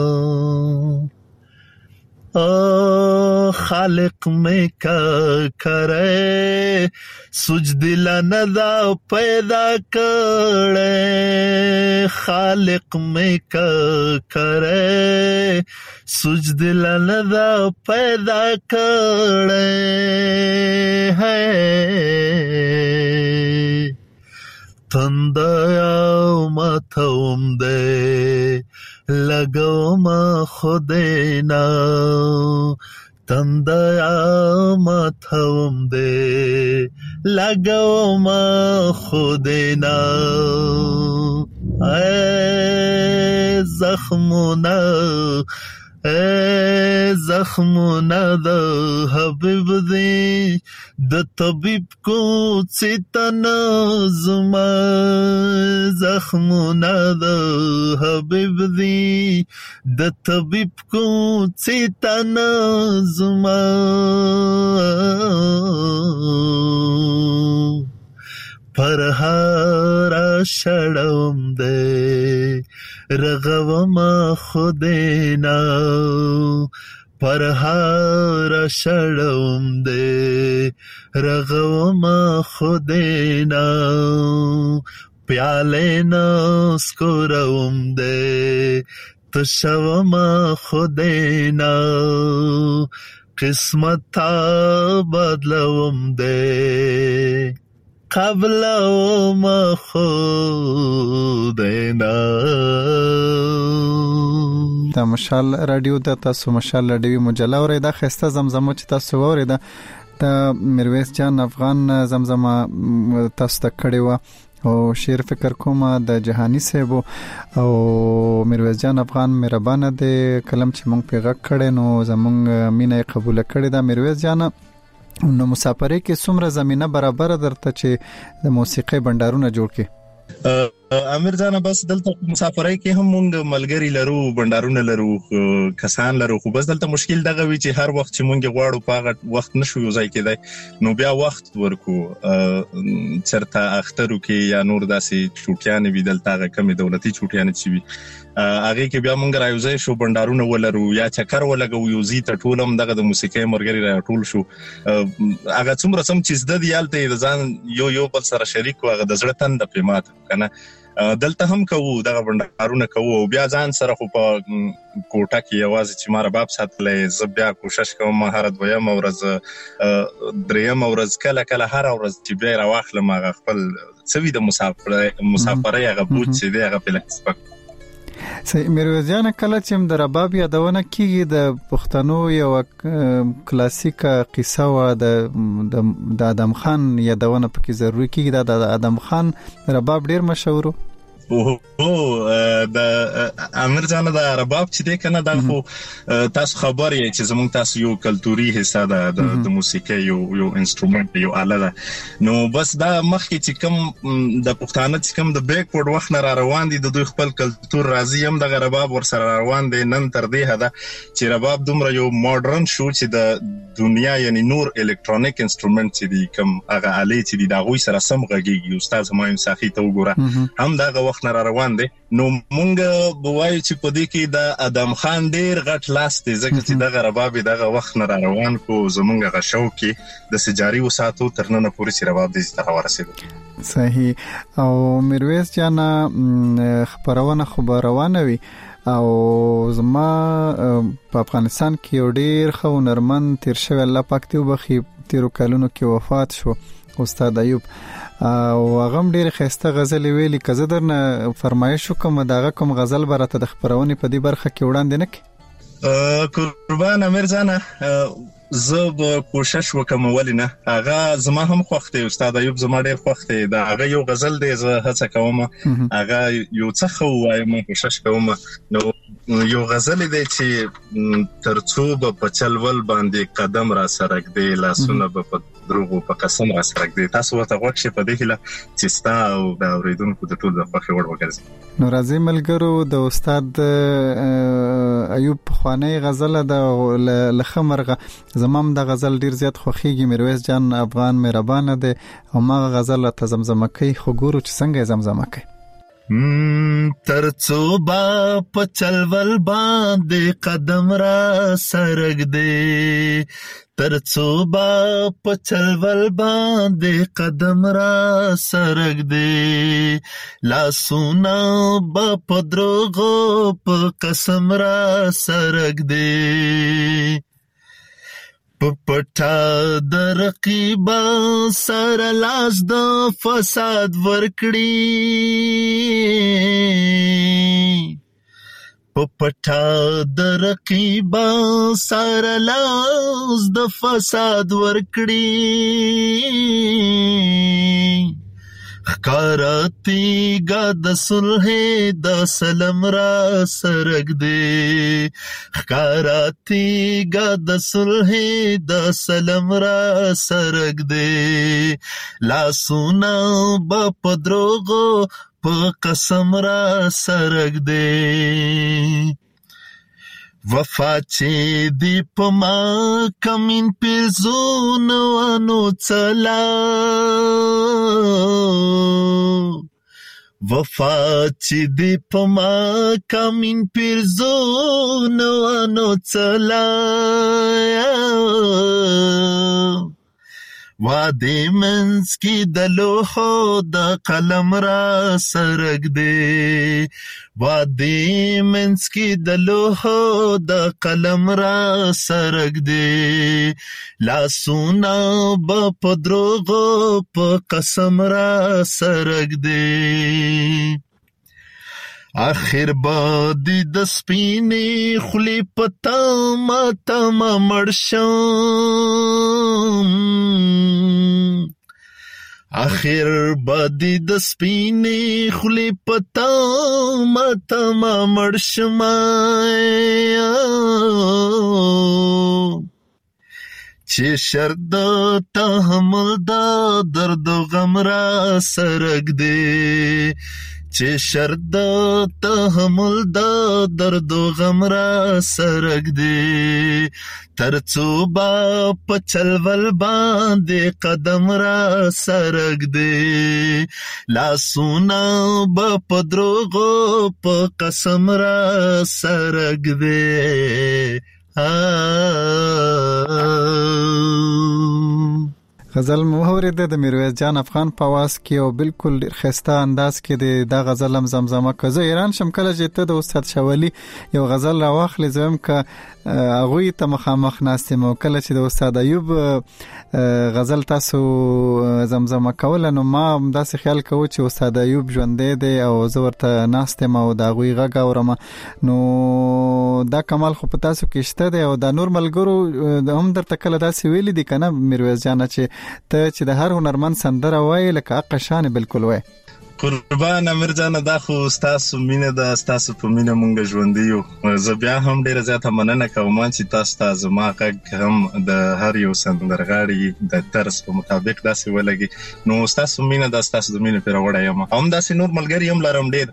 خالق میں کا کرے سجدل ندا پیدا کرے خالق میں کا کرے سجدل ندا پیدا کرے ہے تندیا ماتھوم دے لگو ما خودینا تندیا ماتھوم دے لگو ما خودینا اے زخمونا اے زخمونا دا حبیب دی د طبیب کو چیتنا زما زخمونا دا حبیب دی د طبیب کو چیتنا زما پرهارا شړوم دے رغوما خودینا پرهارا شړوم دے رغوما خودینا پیاله نسکوروم دے تشوما خودینا قسمت بدلوم دے قبل ما خودینا د مشال رادیو د تاسو مشال رادیو مجله اوري د خسته زمزمه چې تاسو اوري د میرویس جان افغان زمزمه تاسو ته کړي و او شعر فکر کوم د جهانی صاحب او میرویس جان افغان مهربانه د کلم چې مونږ پیغه کړي نو زمونږ مینه قبول کړي د میرویس جان نو مسافرې کې څومره زمينه برابر درته چې د موسیقي بندرونه جوړ کړي امیر جان بس دلته مسافرای کې هم مونږ ملګری لرو بندرونه لرو کسان لرو خو بس دلته مشکل دغه وی چې هر وخت چې مونږ غواړو په وخت نشو یو ځای کېدای نو بیا وخت ورکو چرته اخترو کې یا نور داسې چوټیان وی دلته کمی دولتي چوټیان چې وی هغه کې بیا مونږ راوځي شو بندرونه ولرو یا چکر ولګو یو زی ته ټولم دغه د موسیقي مرګري را ټول شو هغه څومره سم چې د یالته ځان یو یو بل سره شریک واغه د زړه تند په مات کنه دلته هم کوو دغه بندرونه کوو بیا ځان سره خو په کوټه کې یوازې چې مار باب ساتلې ز بیا کوشش کوم مهارت ویم ورځ دریم ورځ کله کله هر ورځ چې بیا راوخلم هغه خپل څوی د مسافر مسافرۍ هغه بوت چې دی هغه په لکسپک سي میرویس جان کله چې د رباب یادونه کیږي د پښتنو یو کلاسیکه قصه و د د ادم خان یادونه پکې ضروري کیږي د ادم خان رباب ډیر مشهور او د امیر جان د رباب چې د کنه د خو تاسو خبر یې چې زموږ تاسو یو کلتوري حصہ ده د موسیقي یو یو انسټرومنت یو آله ده نو بس دا مخکې چې کوم د پښتانه چې کوم د بیکورډ وخت نه روان دي د دوی خپل کلتور راځي هم د رباب ور سره روان دي نن تر دې هدا چې رباب دومره یو ماډرن شو چې د دنیا یعنی نور الکترونیک انسټرومنت چې دي کوم هغه آله چې دي دا غوي سره سم غږیږي استاد همایون ساخی ته وګوره هم دا وخت نه روان دي نو مونږ بوایو چې په دې کې د ادم خان ډیر غټ لاس دی ځکه چې دغه رباب دغه وخت نه روان کو زمونږ غشو کې د سجاري وساتو ترنه پوری چې رباب دې تر ورسېږي. صحیح. او میرویس جان خبرونه خبرونه وي او زما په افغانستان کې ډیر خو نرمن تیر شوی الله پاک ته وبخي تیرو کلونو کې وفات شو استاد ایوب او غم ډیر خسته غزل ویلي کزه درنه فرمایش کوم دغه کوم غزل برته د خبرونه په دې برخه کې وړاندې نک قربان امیر جانه زه به کوشش وکم ولینه هغه زما هم خوخته استاد ایوب زما ډیر خوخته دا هغه یو غزل دی زه هڅه کوم هغه یو څه خو وایم کوشش کوم نو یو غزل دی چې ترڅو په چلول باندې قدم را سرک دی لاسونه په دروغو په قسم را سرک دی تاسو ته غوښه په دې هله چې ستا او د اوریدونکو د ټول د خوخي وړ وګرځي. نو راځي ملګرو د استاد ایوب خوانی غزل د لخمرغه زمام د غزل ډیر زیات خوخیږي میرویس جان افغان مهربان دی او ما غزل ته زمزمه کوي خو ګورو چې څنګه زمزمه کوي. ترڅو با پچلول باندې قدم را سرګ دے ترڅو با پچلول باندې قدم را سرګ دے لاسونه با پدروغو په قسم را سرګ دے پپټا د رقیبا سر لاس د فساد ورکړي پپټا د رقیبا سر لاس د فساد ورکړي خکارتی گا د صلح د سلام را سرګ دے خکارتی گا د صلح د سلام را سرګ دے لاسونه با پدروغو په قسم را سرګ دے وفا چې دی پما کمین پیزون وانو چلا وفا چې دی پما کمین پیزون وانو چلا وادي منس کی دلوحو د قلم را سرګ دے وادي منس کی دلوحو د قلم را سرګ دے لاسونه با پدروغو په قسم را سرګ دے آخر بادی د سپینې خلی پتا ما تم مرشم آخر بادی د سپینې خلی پتا ما تم مرشم چې شرد تحمل دا درد و غم را سرګ دے چې شرد تحمل دا درد و غم را سرګ دے ترڅو با پچلول باندې قدم را سرګ دے لاسونه با پدروغو په قسم را سرګ دے غزل مهورید د میرویس جان افغان په واس کې او بالکل خسته انداز کې د غزل هم زمزمه کوي ایران شم کله چې ته د استاد شوالی یو غزل راوخلی زم ک هغه ته مخامخ ناستم او کله چې د استاد ایوب غزل تاسو زمزمه کول نو ما داسې خیال کوم چې استاد ایوب ژوندې دی او زه ورته ناستم او دا غوي غږ اورم نو دا کمال خو په تاسو کې شته دی او دا نور ملګرو هم درته کله داسې ویلي دي کنه میرویس جان چې ته چې د هر هنرمند سندره وای لکه اقشان بالکل وای قربان امیر جان دا خو تاسو مینه د تاسو په مینه مونږ ژوند یو زه بیا هم ډیره زیاته مننه کوم چې تاسو ته زما غږ هم د هر یو سندرغاړي د طرز په مطابق داسې ولګي نو تاسو مینه د تاسو د مینه پر وړه یم هم داسې نور ملګری هم لرم ډیر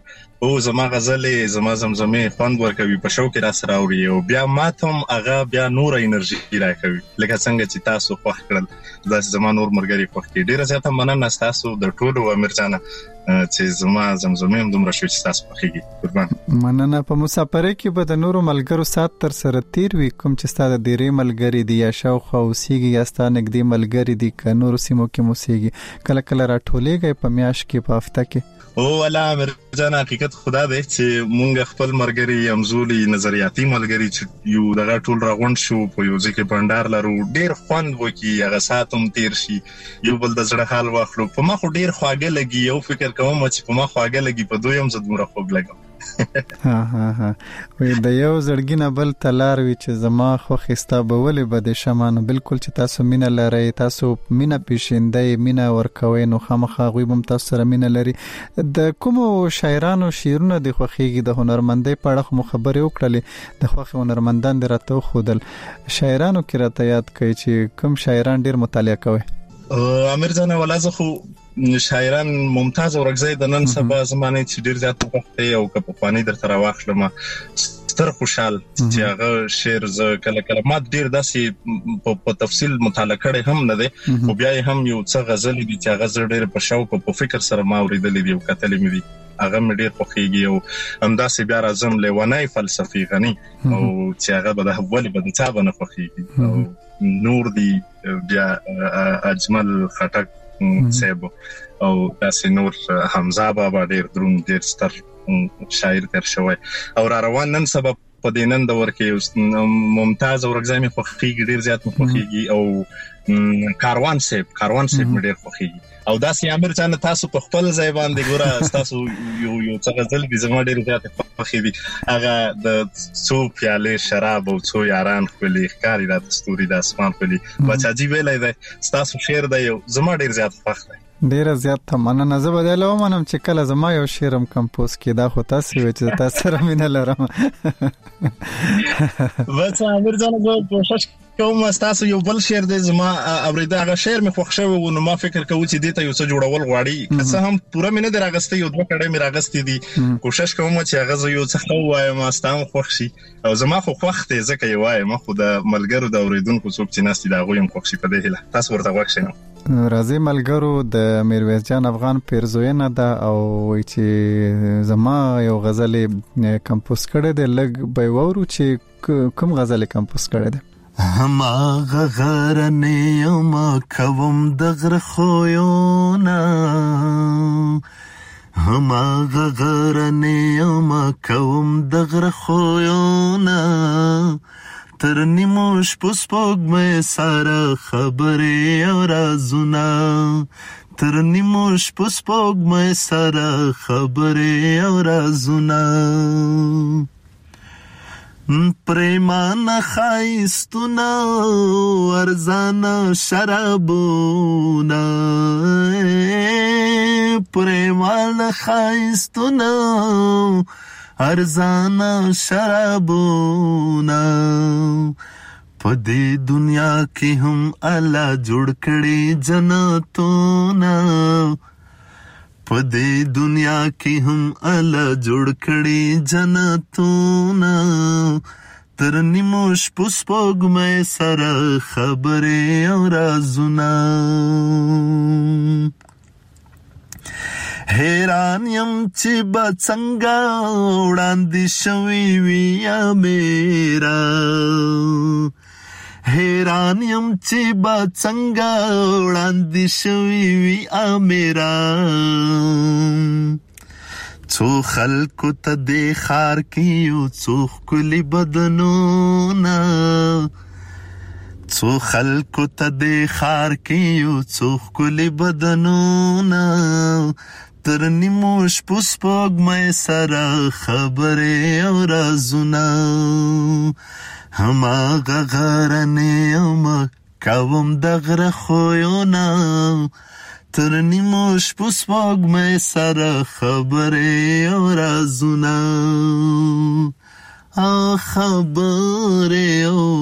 او زما غزلې زما زمزمې خوند ورکوي په شو کې را سره اوري او بیا ماتم هغه بیا نور انرژي راکوي لکه څنګه چې تاسو خوښ کړل دا زما نور مرګري خوښ کړي ډیره زیاته مننه تاسو د ټولو امیر جان چې زما زمزمې هم دومره شو چې تاسو خوښیږي قربان مننه په مسافرۍ کې به د نورو ملګرو سات تر سره تیر وي کوم چې ستاسو د ډیرې ملګری دی یا شاوخوا اوسېږي یا ستاسو نږدې ملګری دی ک نور سیمو کې موسېږي کله کله راټولېږي په میاشت کې په هفته کې او ولا امیر جان حقیقت خدا دې چې مونږ خپل مرګري امزولي نظریاتي ملګري چې یو دغه ټول راغون شو په یو ځکه بندر لرو ډیر خوند وکي هغه ساتم تیر شي یو بل د زړه حال واخلو په ما خو ډیر خواږه لګي یو فکر کوم چې په ما خواږه لګي په دویم زدمره خوب لګم ها ها ها وې د یو زړګینه بل تلار وی چې زما خو خستا به ولې بده شمانه بالکل چې تاسو مینه لرئ تاسو مینه پیښیندئ مینه ورکوي نو خامخا غوي بم تاسو سره مینه لري د کوم شاعرانو شعرونه د خوخيږي د هنرمندۍ په اړه مو خبرې وکړلې د خوخي هنرمندان درته خودل شاعرانو کې راته یاد کړئ چې کوم شاعران ډیر مطالعه کوي امیر جان ولازه خو شاعران ممتاز اورګزی د نن سبا زمانه چې ډیر زیات وخت او په خواني در تر واخلم ستر خوشحال چې هغه شعر ز کله کله ما ډیر داسې په تفصیل مطالعه کړي هم نه دي او بیا هم یو څه غزل دي چې هغه ډیر په شوق په فکر سره ما اوریدلې دي او کتلې مې دي هغه مې ډیر خوښیږي او همداسې بیا راځم لیوانای فلسفي غني او چې هغه به د حواله به د چا باندې خوښیږي او نور دي بیا اجمل خټک سیب او داسې نور حمزه بابا ډیر درون ډیر ستر شاعر تر شوی او را روان نن سبب په دینن د ورکه ممتاز اورګزی مې خوښیږي ډیر زیات مې خوښیږي او کاروان سیب کاروان سیب مې ډیر خوښیږي او داسې امیر جان تاسو په خپل ځای باندې ګوره تاسو یو یو څه غزل دي زما ډیر زیات خوښیږي هغه د څو پیاله شراب او څو یاران خپل ښکاری د ستوري د اسمان خپل بچا جی ویلای دی تاسو شعر دی زما ډیر زیات خوښ دی ډیر زیات مننه زه به له ومنم چې کله زما یو شعرم کمپوز کې دا خو تاسو وی چې تاسو سره مینه لرم بچا امیر جان زه کوشش کوم تاسو یو بل شعر دی زما اوریدا هغه شعر مې خوښ شوی و نو ما فکر کوم چې دته یو څه جوړول غواړي که څه هم پوره مې نه دراغستې یو دوه کړه مې راغستې دي کوشش کوم چې هغه یو څه خو وایم استام خوښ شي او زما خو خوښ ته ځکه یو وایم خو د ملګرو د اوریدونکو څوک چې ناستي دا غویم خوښ شي په دې هله تاسو ورته وښینم راځي ملګرو د میرویس جان افغان پیرزوینه ده او چې زما یو غزل کمپوز کړی دی لګ به وورو چې کوم غزل کمپوز کړی دی هما غغرنه ما کوم دغر خویونا هما غغرنه ما کوم دغر خویونا تر نیموش پسپوگ میں سارا خبریں اور رازونا تر نیموش پسپوگ میں سارا خبریں اور رازونا پریمانا خایستونا ارزانا شرابونا پریمانا خایستونا ارزانا شرابونا پدې دنیا کې هم الله جوړ کړي جنتونه پدې دنیا کې هم الله جوړ کړي جنتونه تر نیموش پسپوږ مې سره خبرې او رازونه حیران یم چې با څنګه وړاندې شوي وي یا میرا حیران یم چې با څنګه وړاندې شوي وي یا میرا څو خلکو ته دې ښار کې یو څو ښکلي بدنونه څو خلکو ته دې ښار کې یو څو ښکلي بدنونه تر نیموش پسپوږ مې سره خبرې او رازونه هماغه غرنې ما کوم د غره خویونه تر نیموش پسپوږ مې سره خبرې او رازونه خبرې او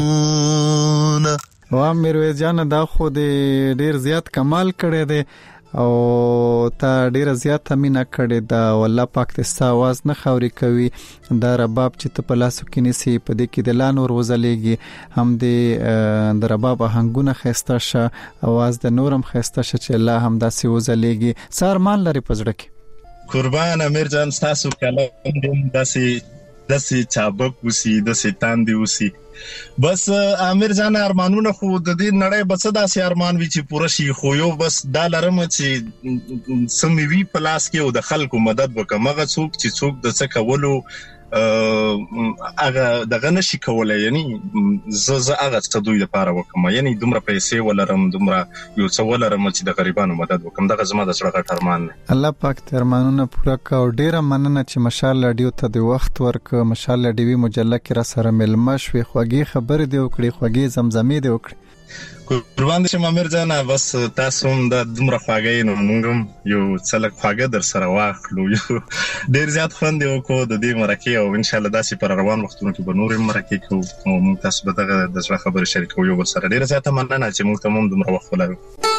رازونه وا میرویس جان دا خو دې ډیر زیات کمال کړی دی او تا ډیره زیاته مینا کړې دا والله پاک ته ستا आवाज نه خوري کوي دا رباب چې ته په لاسو کې نسی په دې کې د لانور وزلېږي هم دې د رباب هنګونه خسته شه आवाज د نورم خسته شه چې الله هم داسې وزلېږي سارمان لري پزړه کې قربان امیر جان تاسو کلام داسې داسې چابک وسی داسې تاندې وسی بس امیر جان ارمانونه خو د دې نړۍ بس داسې ارمان وی چې پوره شي خو یو بس دا لرم چې سمې وی پلاس کې او د خلکو مدد وکړم هغه څوک چې څوک د څه کولو هغه دغه نشي کولای یعنی زه زه هغه څه دوی لپاره وکم یعنی دومره پیسې ولرم دومره یو څه ولرم چې د غریبانو مدد وکم دغه زما د سره غټ ارمان دی الله پاک ته ارمانونه پوره کا او ډیره مننه چې مشال رادیو ته د وخت ورک مشال رادیو مجله کې را سره ملما شوي خوږی خبر دی وکړي خوږی زمزمې دی وکړي قربان شم امیر جان بس تاسو هم د دومره خواږی نو موږ یو څلک خواږه در سره واخلو یو ډیر زیات خوند یو کو د دې مرکه او ان شاء الله داسې پر روان وختونو کې به نور مرکه کوو او موږ تاسو به دغه د ځواب خبره شریکو یو بل سره ډیر زیات مننه چې موږ ته هم دومره وخت ولرو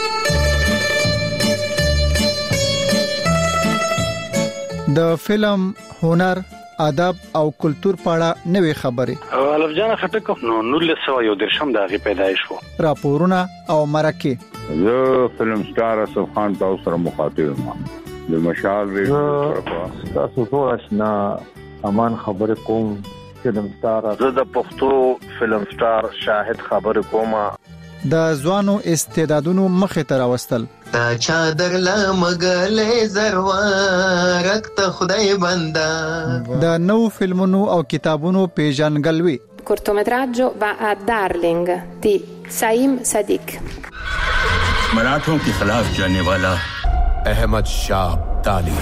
د فلم هنر ادب او کلچر پاړه نوې خبرې الف جان خټک نو نول سو یو درشم دغه پیدایش وو راپورونه او مرکه زه فلم سٹار اسف خان تاسو سره مخاطب یم د مشال ریډیو تاسو ټول آشنا امان خبر کوم فلم سٹار زه د پښتو فلم سٹار شاهد خبر کوم د ځوانو استعدادونو مخه تر واستل تا چادر لمغلې زروارک ته خدای بندا د نو فلمونو او کتابونو پیژنګلوي cortometraggio va a Darling di Saim Sadiq मराठों के खिलाफ जाने वाला अहमद शाह अब्दाली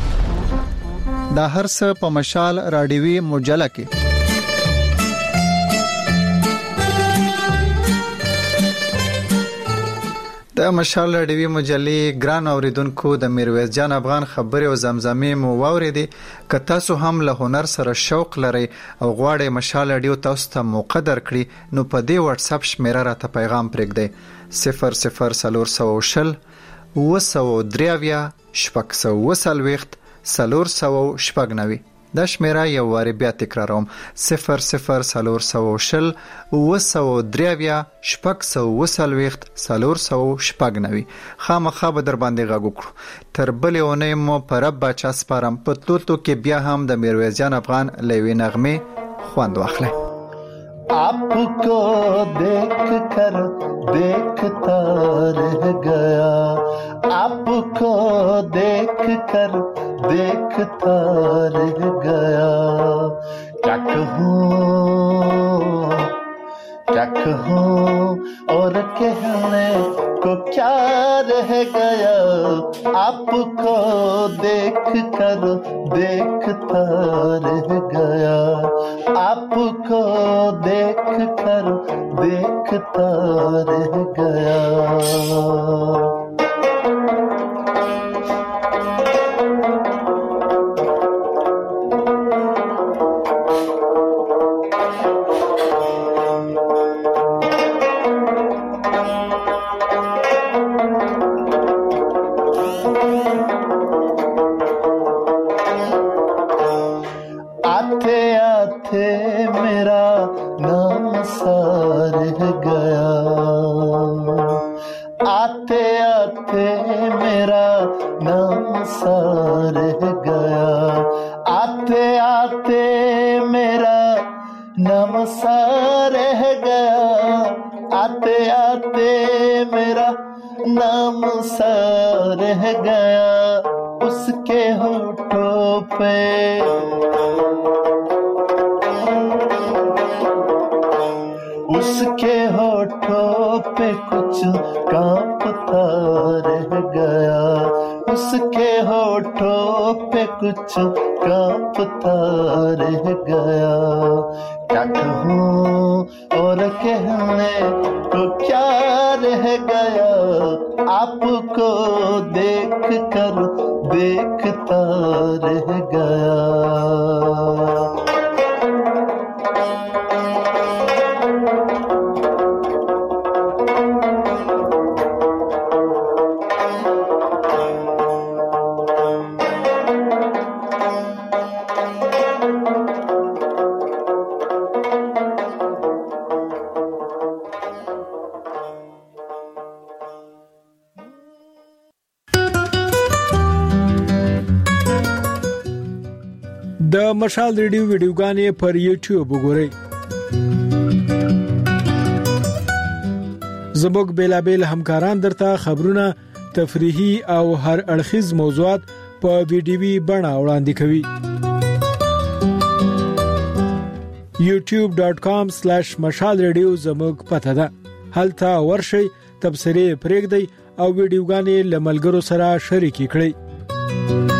دا هر څه په مشال رادیوي مجله کې د مشال رادیوي مجلې ګران اوریدونکو د میرویس جان افغان خبري او زمزمې مو واوریدي که تاسو هم له هنر سره شوق لرئ او غواړئ مشال رادیو تاسو ته مقدر کړي نو په دې واتس اپ شمیره راته پیغام پرېږدئ صفر صفر سلور سو شل و سو دریاویا شپږ سو وسلويخت سلور سو شپږ نوي دا شمیره یو واری بیا تکراروم صفر صفر سلور سو شل و سو دریاویا شپږ سو وسلويخت سلور سو شپږ نوي خامخا به در باندې غږ وکړو تر بلې اونۍ مو په رب بچا سپارم په توتو کې بیا هم د میرویس جان افغان لوي نغمه خوند واخلئ आपको देख कर देखता रह गया आपको देख कर देखता रह गया क्या कहूँ क्या कहूँ और कहने को क्या रह गया आपको देख कर देखता रह गया आपको देख कर देखता रह गया उसके होठों पे कुछ कांपता रह गया उसके होठों पे कुछ कांपता रह गया क्या कहूँ और कहने को क्या रह गया आपको देख कर देखता रह गया د مشال ریډیو ویډیوګانې پر یوټیوب وګورئ. زموږ بیلابل همکاران درته خبرونه، تفریحي او هر اړخیز موضوعات په ویډیوي بڼه وړاندې کوي. یوټیوب ډاٹ کام سلیش مشال ریډیو زموږ پته ده. هلته ورشئ، تبصرې پرېږدئ او ویډیوګانې له ملګرو سره شریکې کړئ.